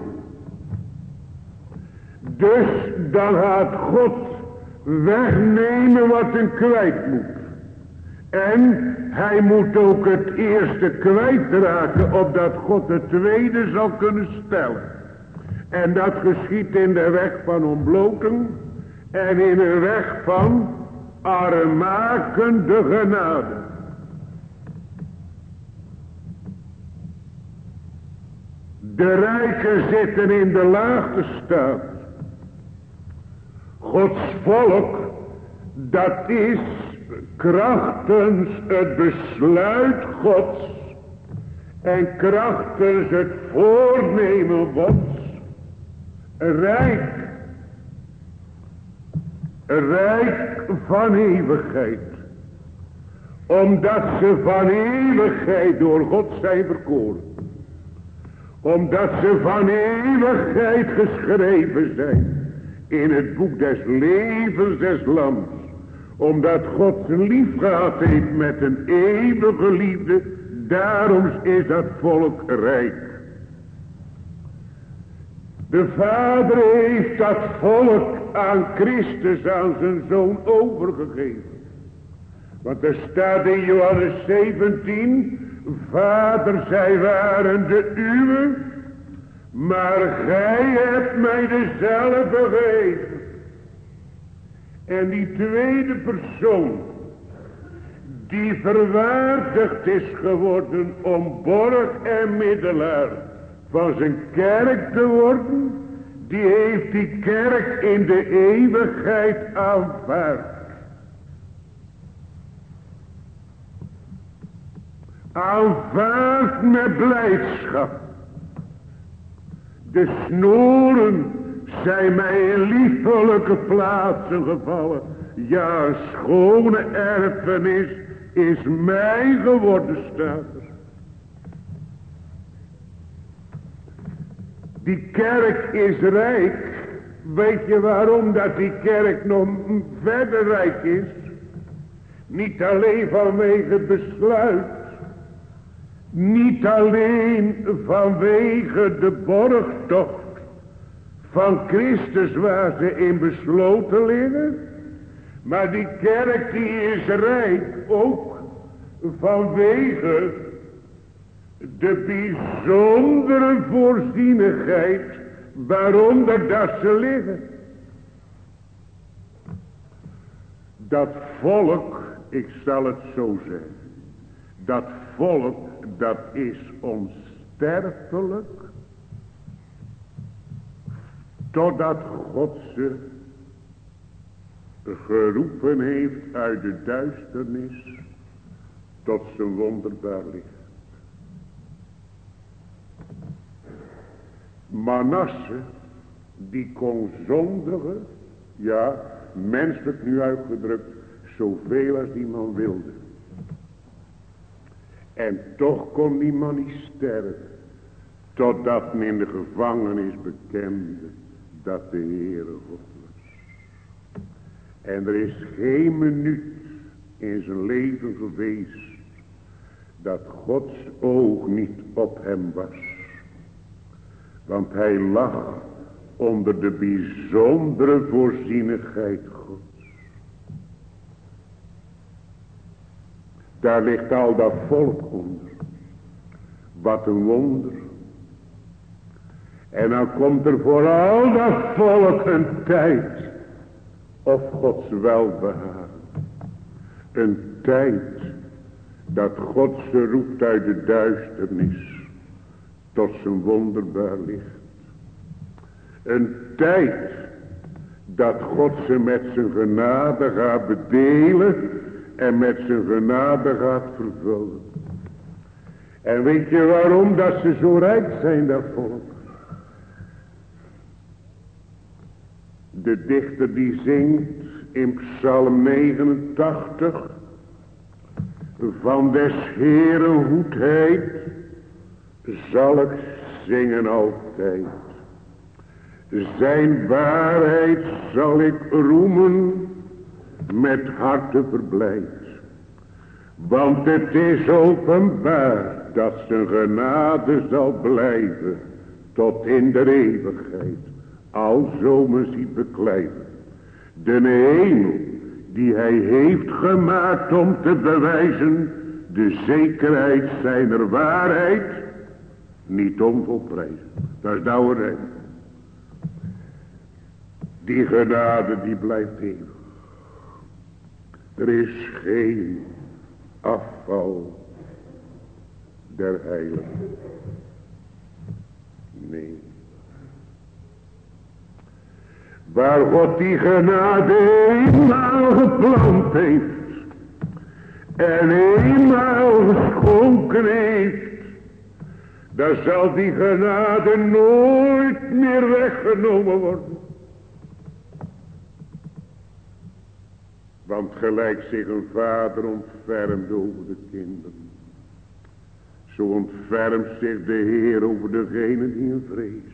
S1: Dus dan gaat God wegnemen wat hem kwijt moet. En hij moet ook het eerste kwijtraken, opdat God het tweede zal kunnen stellen. En dat geschiet in de weg van ontbloting en in de weg van armmakende genade. De rijken zitten in de laagste staat. Gods volk, dat is krachtens het besluit Gods en krachtens het voornemen Gods rijk van eeuwigheid, omdat ze van eeuwigheid door God zijn verkoren, omdat ze van eeuwigheid geschreven zijn in het boek des levens des lams, omdat God ze lief gehad heeft met een eeuwige liefde, daarom is dat volk rijk. De Vader heeft dat volk aan Christus, aan zijn Zoon overgegeven. Want er staat in Johannes 17, Vader, zij waren de uwe, maar gij hebt mij dezelfde gegeven. En die tweede persoon, die verwaardigd is geworden om borg en middelaar van zijn kerk te worden, die heeft die kerk in de eeuwigheid aanvaard. Aanvaard met blijdschap. De snoeren zijn mij in liefelijke plaatsen gevallen. Ja, een schone erfenis is mij geworden, staat er. Die kerk is rijk. Weet je waarom dat die kerk nog verder rijk is? Niet alleen vanwege besluit. Niet alleen vanwege de borgtocht van Christus waar ze in besloten liggen. Maar die kerk die is rijk ook vanwege de bijzondere voorzienigheid waarom dat ze liggen. Dat volk, ik zal het zo zeggen, dat volk dat is onsterfelijk, totdat God ze geroepen heeft uit de duisternis tot zijn wonderbaar licht. Manasse, die kon zondigen, ja, menselijk nu uitgedrukt, zoveel als die man wilde. En toch kon die man niet sterven, totdat men in de gevangenis bekende dat de Heere God was. En er is geen minuut in zijn leven geweest dat Gods oog niet op hem was. Want hij lag onder de bijzondere voorzienigheid Gods. Daar ligt al dat volk onder. Wat een wonder. En dan komt er voor al dat volk een tijd of Gods welbehagen. Een tijd dat God ze roept uit de duisternis tot zijn wonderbaar licht. Een tijd dat God ze met zijn genade gaat bedelen en met zijn genade gaat vervullen. En weet je waarom dat ze zo rijk zijn, dat volk? De dichter die zingt in Psalm 89 van des Heeren goedheid zal ik zingen altijd. Zijn waarheid zal ik roemen met harte verblijd. Want het is openbaar dat zijn genade zal blijven tot in de eeuwigheid. Alzo men ziet beklijven. De hemel die hij heeft gemaakt om te bewijzen de zekerheid zijner waarheid niet onvolprezen. Dat is de oude reden. Die genade die blijft eeuwig. Er is geen afval der heiligen. Nee. Waar God die genade eenmaal geplant heeft en eenmaal geschonken heeft, dan zal die genade nooit meer weggenomen worden. Want gelijk zich een vader ontfermt over de kinderen, zo ontfermt zich de Heer over degenen die hem vrezen.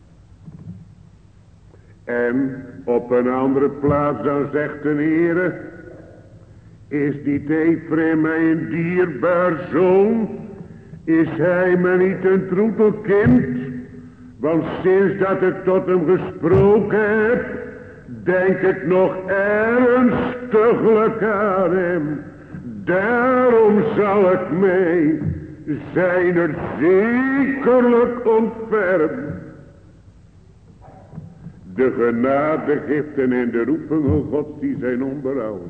S1: En op een andere plaats dan zegt de Heer, is niet Ephraim mij een dierbaar zoon, is hij mij niet een troetelkind, want sinds dat ik tot hem gesproken heb, denk ik nog ernstiglijk aan hem. Daarom zal ik mij zijner zekerlijk ontfermen. De genadegiften en de roepingen Gods die zijn onberouwelijk.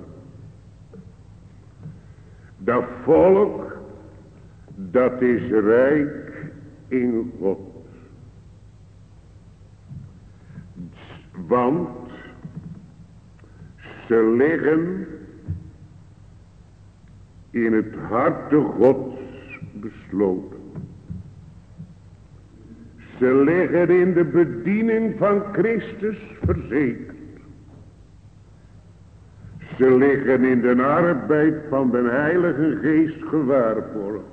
S1: Dat volk, dat is rijk in God. Want ze liggen in het harte Gods besloten. Ze liggen in de bediening van Christus verzekerd. Ze liggen in de arbeid van de Heilige Geest gewaarborgd.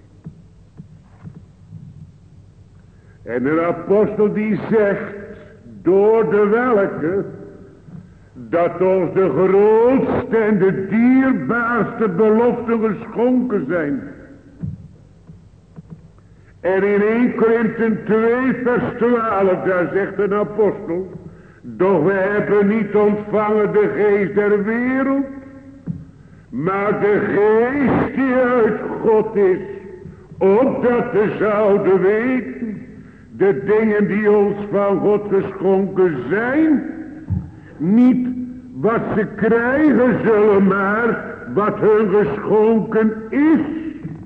S1: En een apostel die zegt, door de welke dat ons de grootste en de dierbaarste beloften geschonken zijn. En in 1 Korinthe 2 vers 12, daar zegt een apostel, doch we hebben niet ontvangen de geest der wereld, maar de geest die uit God is, opdat we zouden weten, de dingen die ons van God geschonken zijn, niet wat ze krijgen zullen, maar wat hun geschonken is.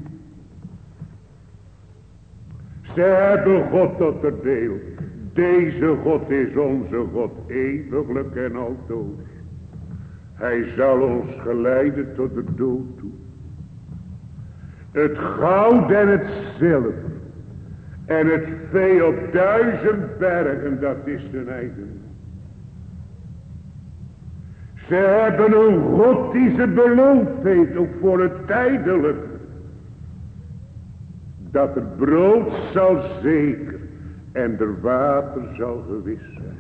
S1: Ze hebben God tot het deel. Deze God is onze God, eeuwiglijk en altoos. Hij zal ons geleiden tot de dood toe. Het goud en het zilver en het vee op 1000 bergen, dat is zijn eigen. Ze hebben een God die ze beloofd heeft, ook voor het tijdelijk. Dat het brood zal zeker en de water zal gewis zijn.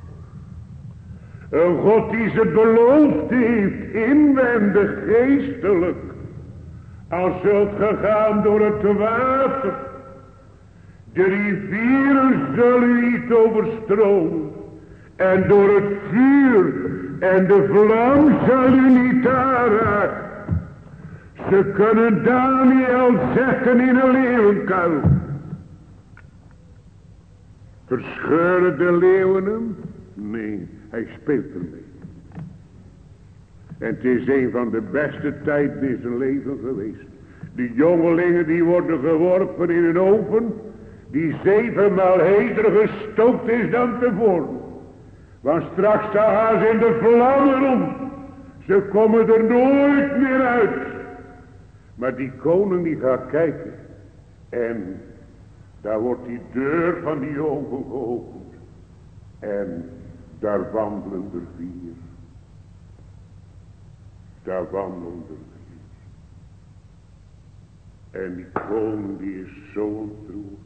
S1: Een God die ze beloofd heeft, inwendig, geestelijk. Als zult gegaan door het water. De rivieren zullen u niet overstromen. En door het vuur en de vlam zal u niet aanraken. Ze kunnen Daniel zetten in een leeuwenkuil. Verscheuren de leeuwen hem? Nee, hij speelt ermee. En het is een van de beste tijden in zijn leven geweest. De jongelingen die worden geworpen in een oven, die 7-maal heter gestookt is dan tevoren. Want straks staan ze in de vlammen om. Ze komen er nooit meer uit. Maar die koning die gaat kijken. En daar wordt die deur van die oven geopend. En daar wandelen er 4. Daar wandelen er 4. En die koning die is zo ontroerd.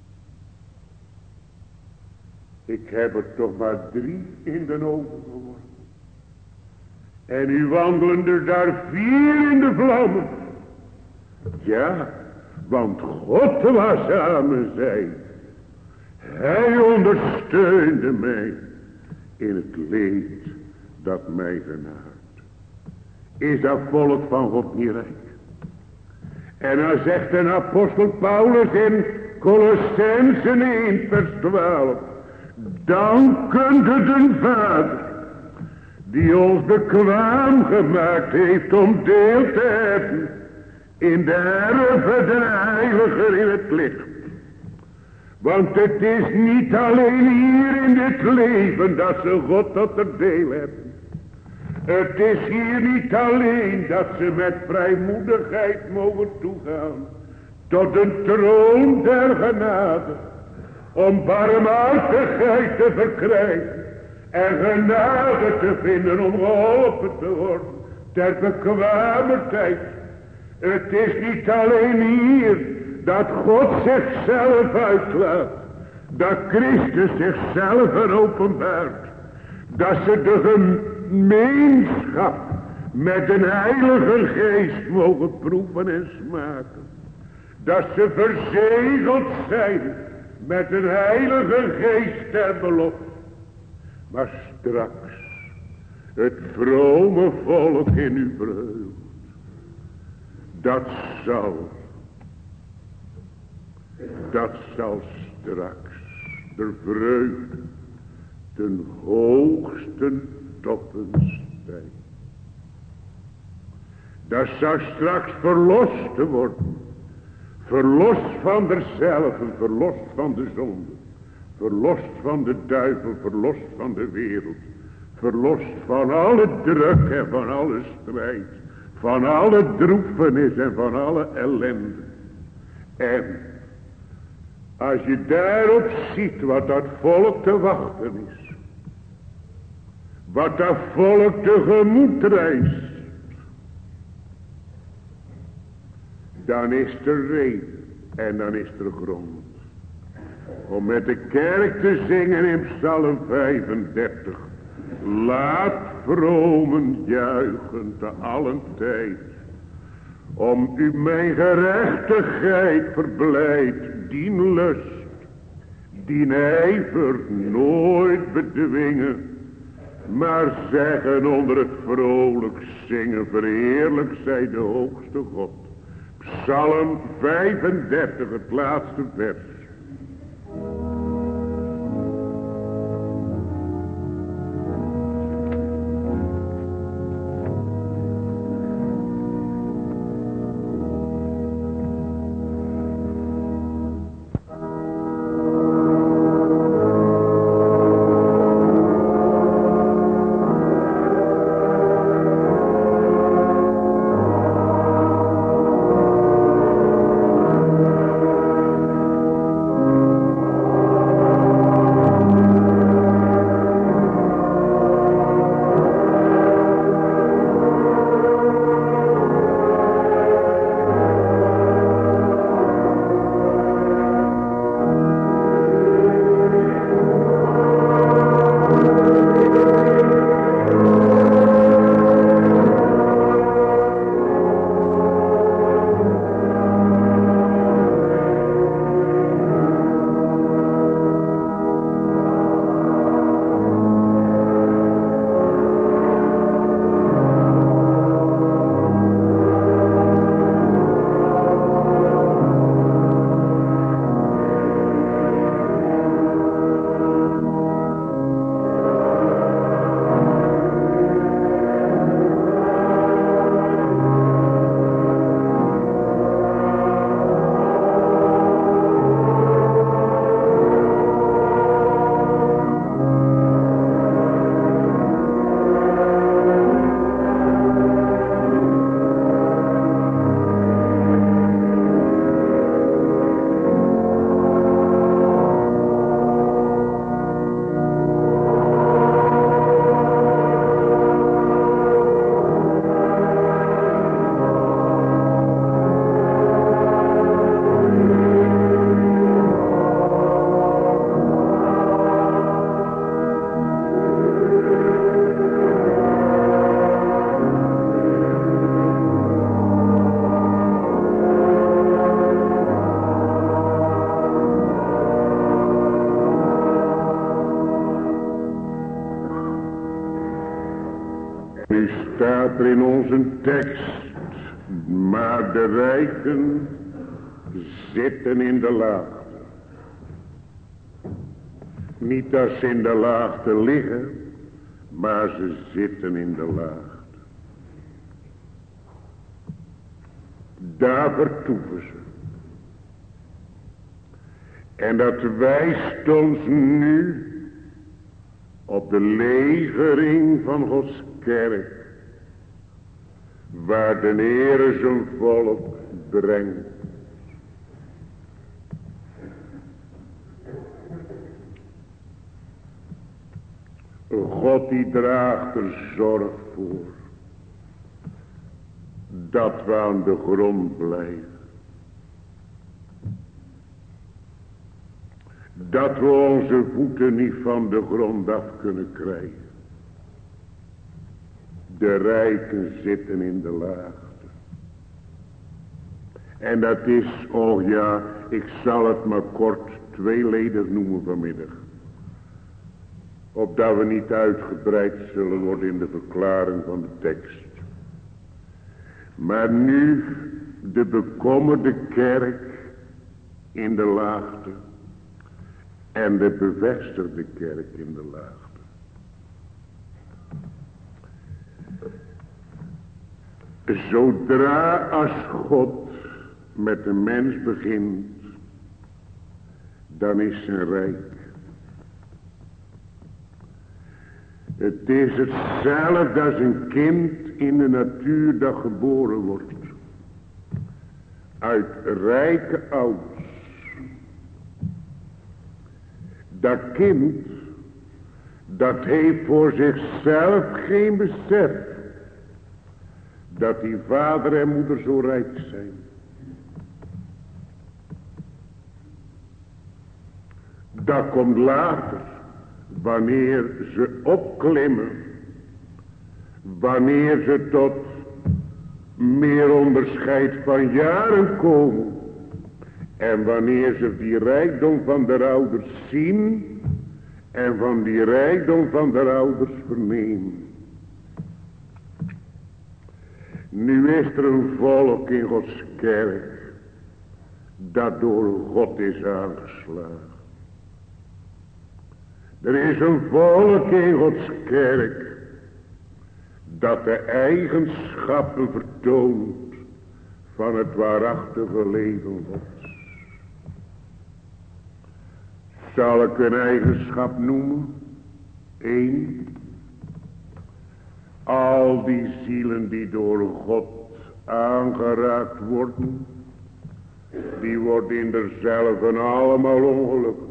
S1: Ik heb er toch maar 3 in de oven geworpen. En nu wandelen er daar 4 in de vlammen. Ja, want God was aan mijn zij. Hij ondersteunde mij in het leed dat mij genaart. Is dat volk van God niet rijk? En dan zegt een apostel Paulus in Colossenzen 1 vers 12. Dankende de Vader, die ons bekwaam gemaakt heeft om deel te hebben in de erven der heiligen in het licht. Want het is niet alleen hier in dit leven dat ze God tot het deel hebben. Het is hier niet alleen dat ze met vrijmoedigheid mogen toegaan tot een troon der genade, om barmhartigheid te verkrijgen en genade te vinden om geholpen te worden ter bekwamer tijd. Het is niet alleen hier dat God zichzelf uitlaat, dat Christus zichzelf openbaart, dat ze de gemeenschap met een heilige geest mogen proeven en smaken, dat ze verzegeld zijn met een heilige geest ter belofte. Maar straks het vrome volk in uw vreugd, dat zal straks de vreugde ten hoogste toppen stijgt. Dat zou straks verlost te worden. Verlost van derzelve, verlost van de zonde. Verlost van de duivel, verlost van de wereld. Verlost van alle druk en van alle strijd. Van alle droefenis en van alle ellende. En als je daarop ziet wat dat volk te wachten is. Wat dat volk tegemoet reist. Dan is er reden en dan is er grond. Om met de kerk te zingen in Psalm 35. Laat vromen juichen te allen tijd. Om u mijn gerechtigheid verblijdt. Die lust, die ijver nooit bedwingen. Maar zeggen onder het vrolijk zingen. Verheerlijk zij de hoogste God. Psalm 35, het laatste vers. staat er in onze tekst, maar de rijken zitten in de laagte. Niet dat ze in de laagte liggen, maar ze zitten in de laagte. Daar vertoeven ze. En dat wijst ons nu op de legering van Gods kerk, waar de Heere zijn volk brengt. God die draagt er zorg voor dat we aan de grond blijven. Dat we onze voeten niet van de grond af kunnen krijgen. De rijken zitten in de laagte. En dat is, oh ja, ik zal het maar kort tweeledig noemen vanmiddag. Opdat we niet uitgebreid zullen worden in de verklaring van de tekst. Maar nu de bekommerde kerk in de laagte. En de bevestigde kerk in de laagte. Zodra als God met de mens begint, dan is zijn rijk. Het is hetzelfde als een kind in de natuur dat geboren wordt. Uit rijke ouders. Dat kind, dat heeft voor zichzelf geen besef dat die vader en moeder zo rijk zijn. Dat komt later, wanneer ze opklimmen, wanneer ze tot meer onderscheid van jaren komen en wanneer ze die rijkdom van de ouders zien en van die rijkdom van de ouders vernemen. Nu is er een volk in Gods kerk dat door God is aangeslagen. Er is een volk in Gods kerk dat de eigenschappen vertoont van het waarachtige leven Gods. Zal ik een eigenschap noemen? 1. Al die zielen die door God aangeraakt worden, die worden in derzelve allemaal ongelukkig.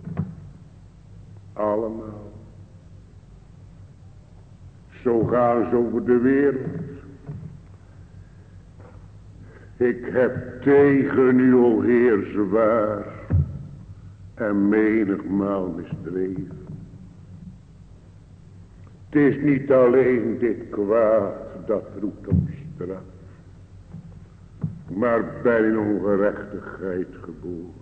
S1: Allemaal. Zo gaan ze over de wereld. Ik heb tegen u, o Heer, zwaar en menigmaal misdreven. Het is niet alleen dit kwaad dat roept om straf, maar ben in ongerechtigheid geboren.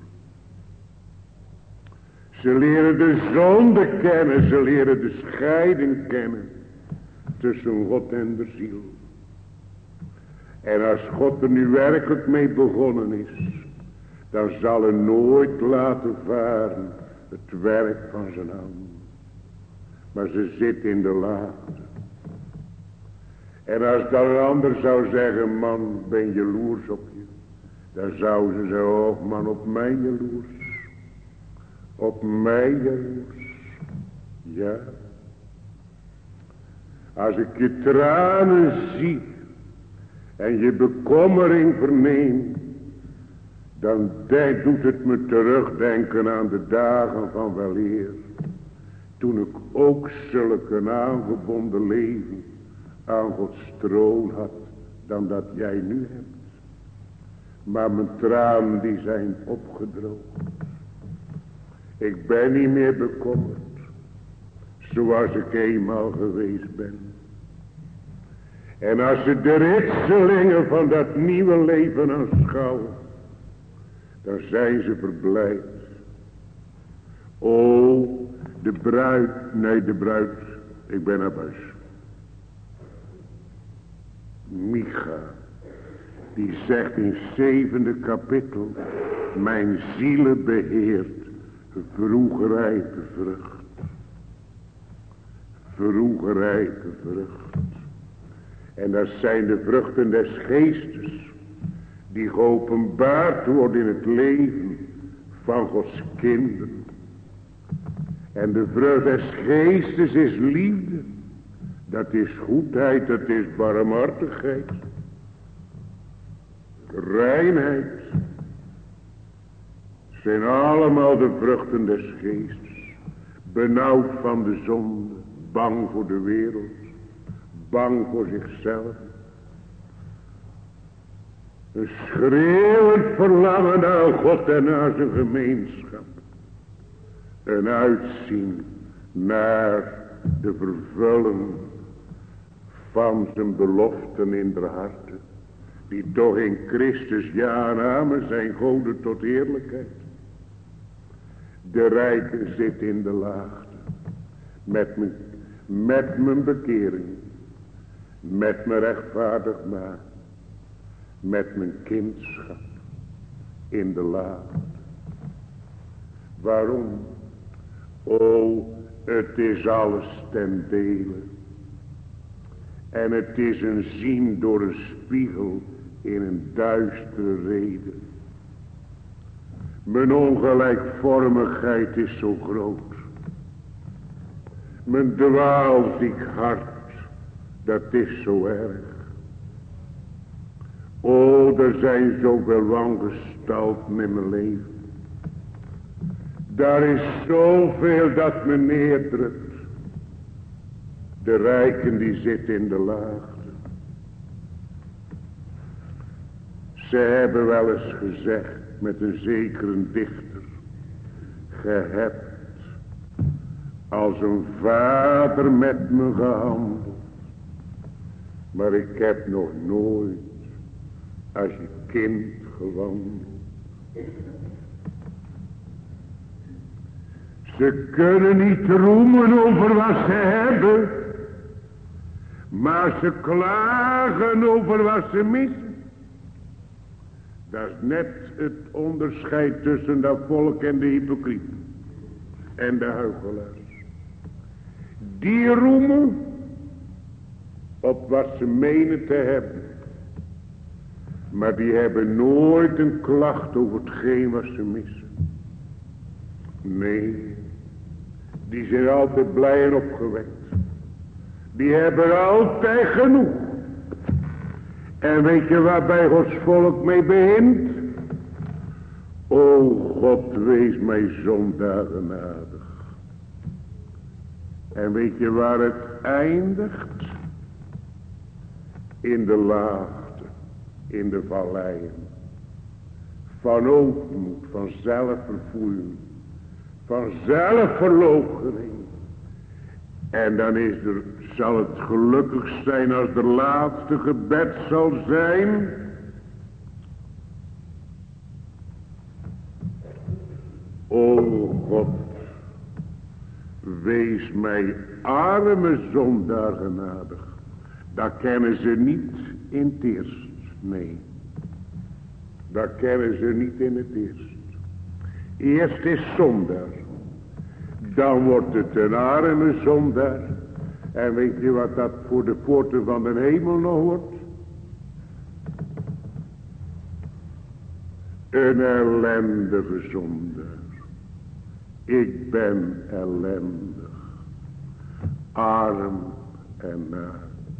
S1: Ze leren de zonde kennen, ze leren de scheiding kennen tussen God en de ziel. En als God er nu werkelijk mee begonnen is, dan zal hij nooit laten varen het werk van zijn hand. Maar ze zit in de laagte. En als dan een ander zou zeggen, man, ben jaloers op je, dan zou ze zeggen, oh man, op mij jaloers. Op mij jaloers. Ja. Als ik je tranen zie en je bekommering verneem, dan doet het me terugdenken aan de dagen van weleer. Toen ik ook zulke aangebonden leven aan Gods troon had, dan dat jij nu hebt. Maar mijn tranen die zijn opgedroogd. Ik ben niet meer bekommerd, zoals ik eenmaal geweest ben. En als ze de ritselingen van dat nieuwe leven aanschouwen, dan zijn ze verblijd. O, de bruid, ik ben naar huis. Micha, die zegt in 7e kapitel, mijn zielen beheert vroegrijpe vrucht. Vroegrijpe vrucht. En dat zijn de vruchten des geestes, die geopenbaard worden in het leven van Gods kinderen. En de vrucht des geestes is liefde, dat is goedheid, dat is barmhartigheid, reinheid. Zijn allemaal de vruchten des geestes, benauwd van de zonde, bang voor de wereld, bang voor zichzelf. Een schreeuwend verlangen naar God en naar zijn gemeenschap. Een uitzien naar de vervulling van zijn beloften in de harten. Die toch in Christus ja en amen zijn goden tot heerlijkheid. De rijke zit in de laagte. Met mijn bekering. Met mijn rechtvaardig maak. Met mijn kindschap. In de laagte. Waarom? O, het is alles ten dele. En het is een zien door een spiegel in een duistere reden. Mijn ongelijkvormigheid is zo groot. Mijn dwaalziek hart, dat is zo erg. O, er zijn zoveel wangestalten in mijn leven. Daar is zoveel dat me neerdrukt. De rijken die zitten in de laagte. Ze hebben wel eens gezegd met een zekere dichter. Ge hebt als een vader met me gehandeld. Maar ik heb nog nooit als je kind gewandeld. Ze kunnen niet roemen over wat ze hebben. Maar ze klagen over wat ze missen. Dat is net het onderscheid tussen dat volk en de hypocrieten. En de huichelaars. Die roemen op wat ze menen te hebben. Maar die hebben nooit een klacht over hetgeen wat ze missen. Nee, die zijn altijd blij en opgewekt. Die hebben altijd genoeg. En weet je waar bij Gods volk mee begint? O God, wees mij zondaar genadig. En weet je waar het eindigt? In de laagte, in de valleien. Van ootmoed, van zelfverfoeiing, van zelfverloochening. En dan zal het gelukkig zijn als de laatste gebed zal zijn. O God, wees mij arme zondaar genadig. Dat kennen ze niet in het eerst. Nee, dat kennen ze niet in het eerst. Eerst is zondaar. Dan wordt het een arme zondaar. En weet je wat dat voor de poorten van de hemel nog wordt? Een ellendige zondaar. Ik ben ellendig. Arm en naar.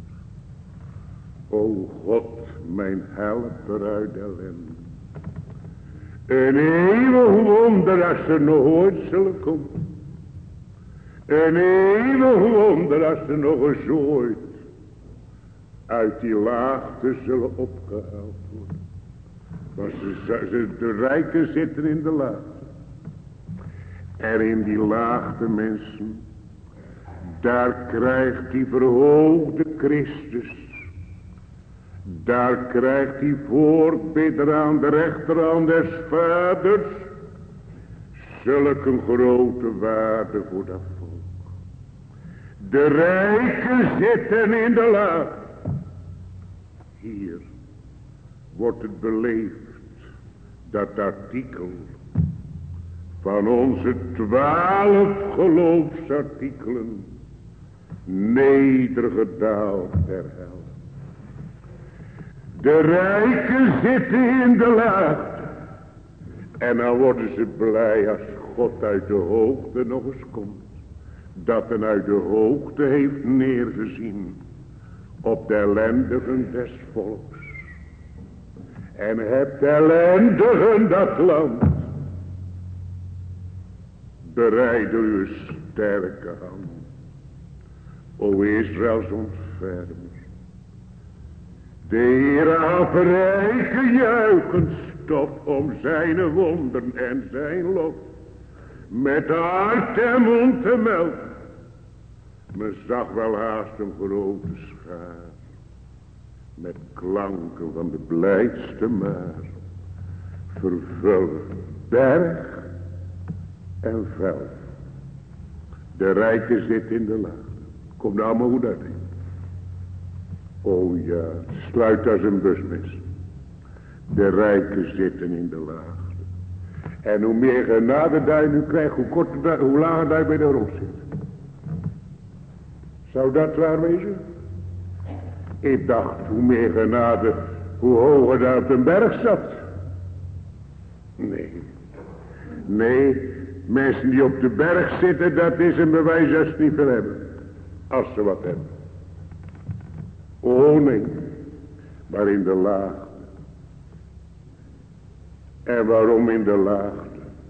S1: O God, mijn helper uit ellende. Een eeuwig wonder als ze nog ooit zullen komen. Een eeuwig wonder als ze nog eens ooit uit die laagte zullen opgehaald worden. Want de rijken zitten in de laagte. En in die laagte mensen, daar krijgt die verhoogde Christus. Daar krijgt die voorbidder aan de rechterhand des vaders zulk een grote waarde voor dat volk. De rijken zitten in de laag. Hier wordt het beleefd, dat artikel van onze 12 geloofsartikelen nedergedaald ter hel. De rijken zitten in de laagte. En dan worden ze blij als God uit de hoogte nog eens komt. Dat hij uit de hoogte heeft neergezien op de ellendigen des volks. En hebt ellendigen dat land bereid door uw sterke hand. O Israëls ontfermer. De Heere afrijken juichend stof om zijn wonderen en zijn lof. Met hart en mond te melden. Men zag wel haast een grote schaar. Met klanken van de blijdste maar. Vervullen berg en veld. De rijken zit in de laag. Komt nou maar goed uit. O ja, het sluit als een busmis. De rijken zitten in de laag. En hoe meer genade dat je nu krijgt, hoe langer dat je bij de grond zit. Zou dat waar wezen? Ik dacht, hoe meer genade, hoe hoger daar op de berg zat. Nee, mensen die op de berg zitten, dat is een bewijs dat ze niet veel hebben. Als ze wat hebben. Oh nee, maar in de laagte. En waarom in de laagte?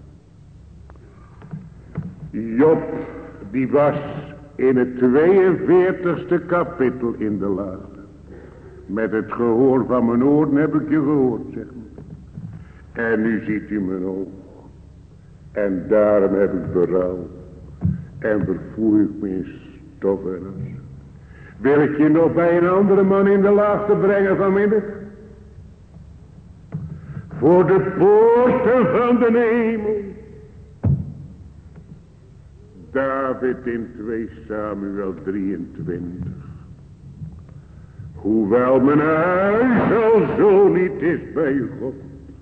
S1: Job, die was in het 42e kapittel in de laagte. Met het gehoor van mijn oren heb ik je gehoord, zeg maar. En nu ziet u mijn oog. En daarom heb ik berouw. En vervoer ik me in stof en as. Wil ik je nog bij een andere man in de laagte brengen vanmiddag? Voor de poorten van de hemel. David in 2 Samuel 23. Hoewel mijn huis al zo niet is bij God.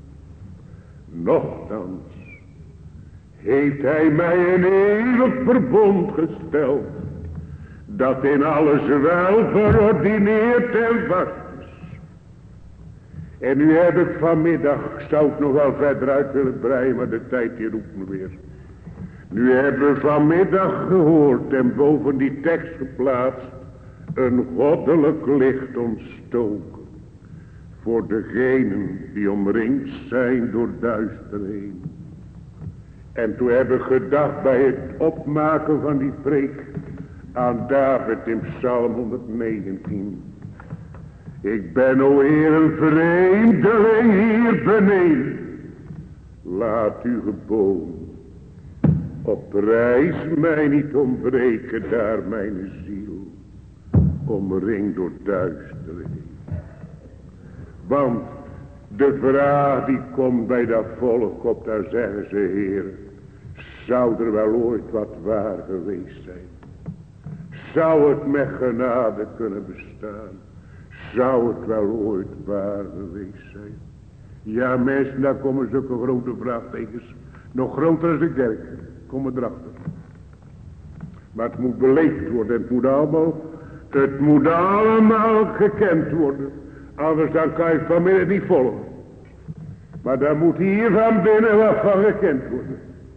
S1: Nochtans heeft hij mij een eeuwig verbond gesteld. Dat in alles wel verordineerd en vast is. En nu heb ik vanmiddag, zou ik nog wel verder uit willen breien, maar de tijd die roept me weer. Nu hebben we vanmiddag gehoord en boven die tekst geplaatst een goddelijk licht ontstoken. Voor degenen die omringd zijn door duisterheden. En toen heb ik gedacht bij het opmaken van die preek aan David in Psalm 119. Ik ben o Heer een vreemdeling hier beneden. Laat uw geboden op reis mij niet ontbreken daar mijn ziel. Omringd door duisterheid. Want de vraag die komt bij dat volk op, daar zeggen ze, Heer, zou er wel ooit wat waar geweest zijn? Zou het met genade kunnen bestaan? Zou het wel ooit waar geweest zijn? Ja mensen, daar komen zulke grote vraagtekens. Nog groter als de kerk. Kom erachter. Maar het moet beleefd worden. Het moet allemaal gekend worden. Anders dan kan je het vanmiddag niet volgen. Maar daar moet hier van binnen wat van gekend worden.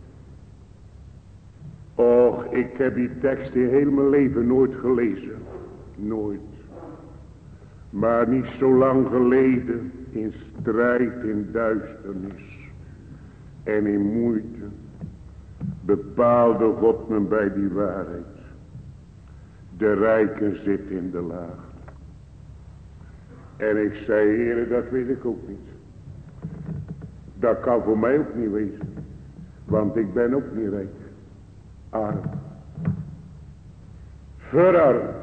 S1: Och, ik heb die tekst in heel mijn leven nooit gelezen. Nooit. Maar niet zo lang geleden, in strijd, in duisternis en in moeite, bepaalde God me bij die waarheid. De rijken zit in de laag. En ik zei, Heere, dat weet ik ook niet. Dat kan voor mij ook niet wezen. Want ik ben ook niet rijk. Arm. Verarmd.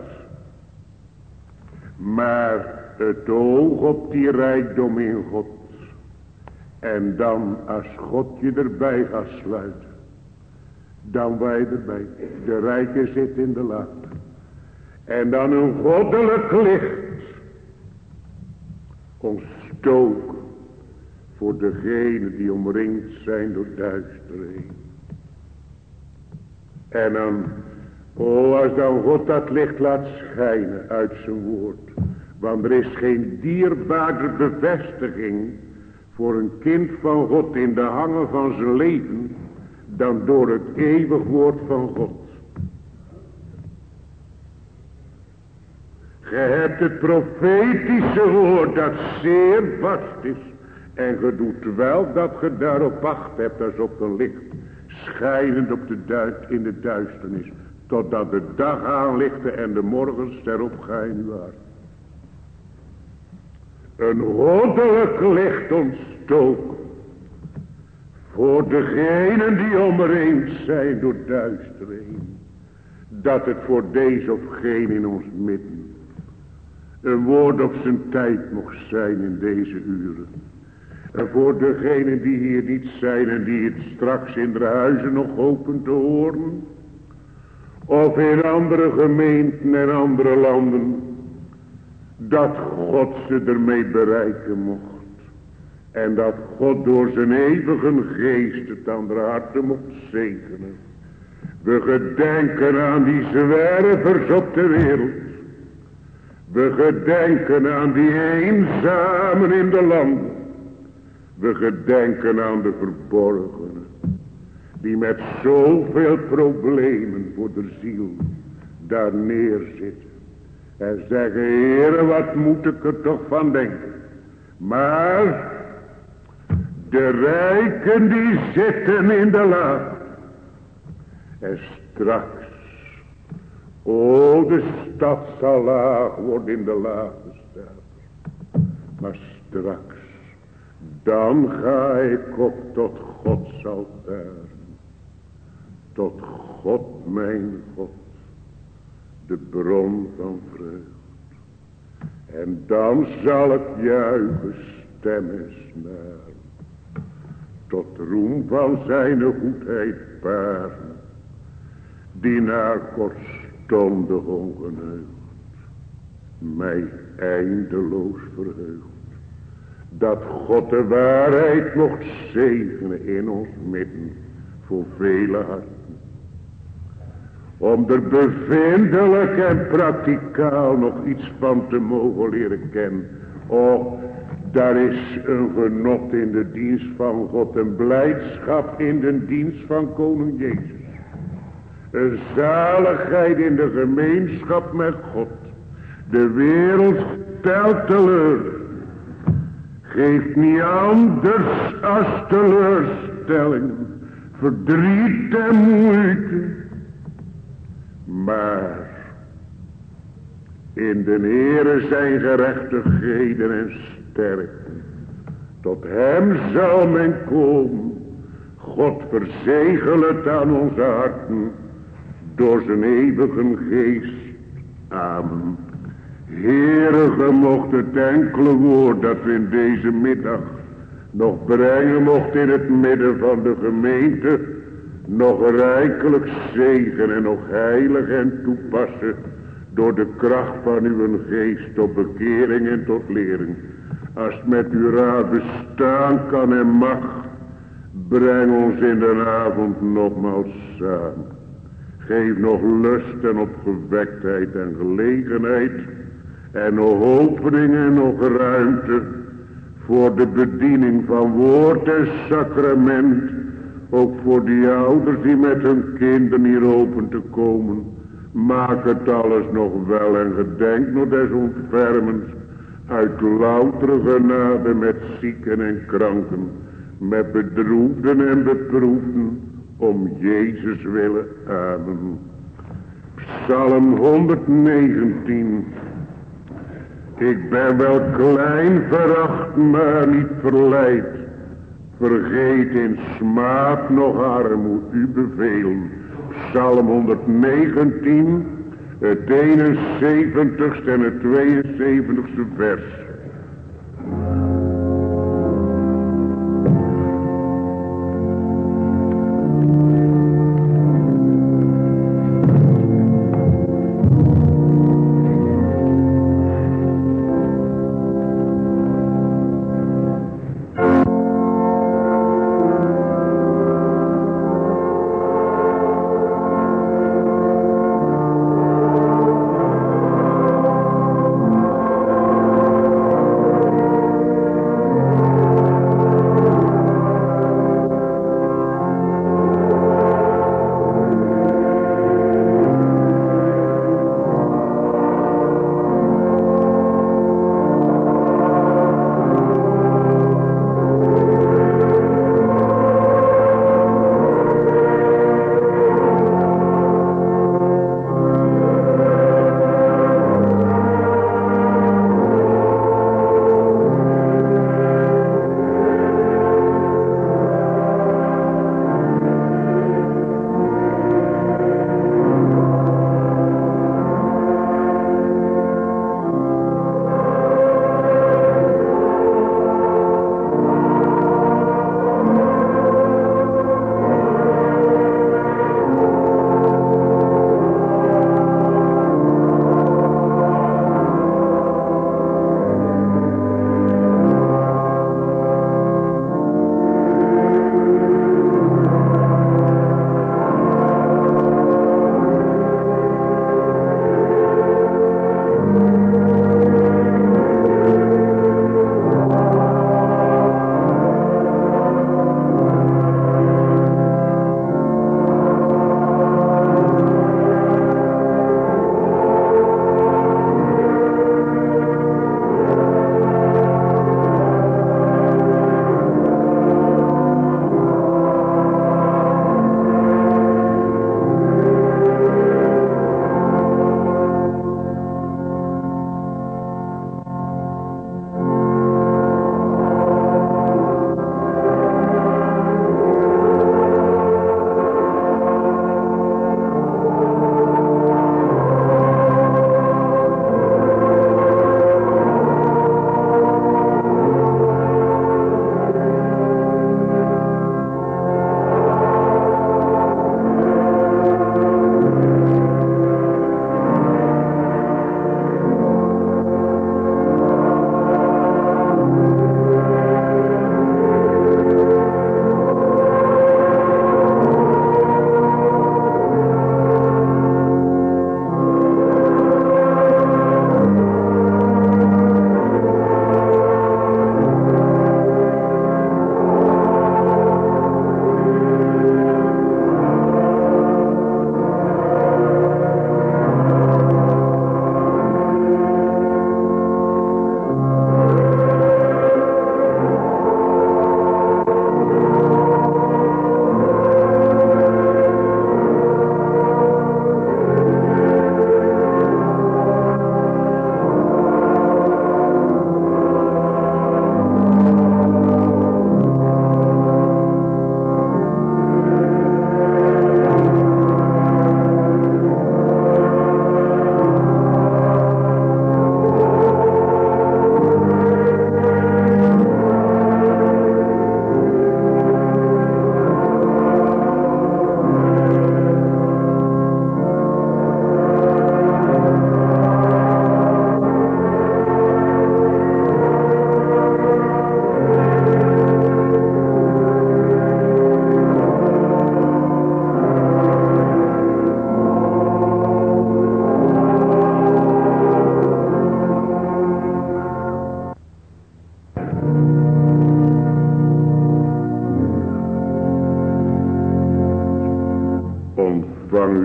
S1: Maar het oog op die rijkdom in God. En dan als God je erbij gaat sluiten. Dan wij erbij. De rijke zit in de laag. En dan een goddelijk licht. Ontstoken. Voor degenen die omringd zijn door duisterheden. En dan, als dan God dat licht laat schijnen uit zijn woord. Want er is geen dierbaarder bevestiging voor een kind van God in de hangen van zijn leven dan door het eeuwig woord van God. Je hebt het profetische woord dat zeer vast is. En je doet wel dat je daarop acht hebt als op een licht. Schijnend op in de duisternis. Totdat de dag aanlichtte en de morgenster opgaat in uw hart. Een goddelijk licht ontstoken. Voor degenen die omringd zijn door duisterheden. Dat het voor deze of geen in ons midden een woord op zijn tijd mocht zijn in deze uren. En voor degenen die hier niet zijn en die het straks in de huizen nog hopen te horen. Of in andere gemeenten en andere landen. Dat God ze ermee bereiken mocht. En dat God door zijn eeuwige geest het andere harten mocht zegenen. We gedenken aan die zwervers op de wereld. We gedenken aan die eenzamen in de landen. We gedenken aan de verborgenen. Die met zoveel problemen voor de ziel daar neerzitten. En zeggen, Heere, wat moet ik er toch van denken. Maar de rijken die zitten in de laag. En straks, de stad zal laag worden in de lage stad. Maar straks, dan ga ik op tot Gods altaar. Tot God, mijn God, de bron van vreugd. En dan zal ik juichen stemmen snaren. Tot roem van zijn goedheid paren. Die naar kortstondig ongeneugd mij eindeloos verheugt. Dat God de waarheid mocht zegenen in ons midden voor vele harten. Om er bevindelijk en prakticaal nog iets van te mogen leren kennen. Daar is een genot in de dienst van God. Een blijdschap in de dienst van koning Jezus. Een zaligheid in de gemeenschap met God. De wereld stelt teleur. Geeft niet anders als teleurstellingen. Verdriet en moeite. Maar in de Heere zijn gerechtigheden en sterkte. Tot hem zal men komen. God verzegelt het aan onze harten. Door zijn eeuwige geest. Amen. Heere, ge mocht het enkele woord dat we in deze middag nog brengen mocht in het midden van de gemeente. Nog rijkelijk zegen en nog heilig en toepassen. Door de kracht van uw geest tot bekering en tot lering. Als het met uw raad bestaan kan en mag. Breng ons in de avond nogmaals samen. Geef nog lust en opgewektheid en gelegenheid. En nog opening en nog ruimte. Voor de bediening van woord en sacrament. Ook voor die ouders die met hun kinderen hier open te komen. Maak het alles nog wel en gedenk nog des ontfermens. Uit loutere genade met zieken en kranken. Met bedroefden en beproefden. Om Jezus willen. Amen. Psalm 119. Ik ben wel klein veracht, maar niet verleid. Vergeet in smaad nog armoed u bevelen. Psalm 119, het 71ste en het 72ste vers.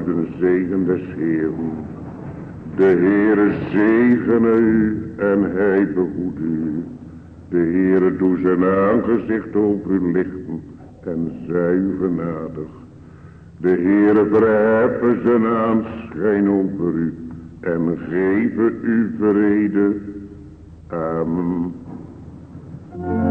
S1: de zegen des Heeren. De Heere zegene u en hij behoede u. De Heere doe zijn aangezicht over u lichten en zij u genadig. De Heere verheffen zijn aanschijn over u en geven u vrede. Amen.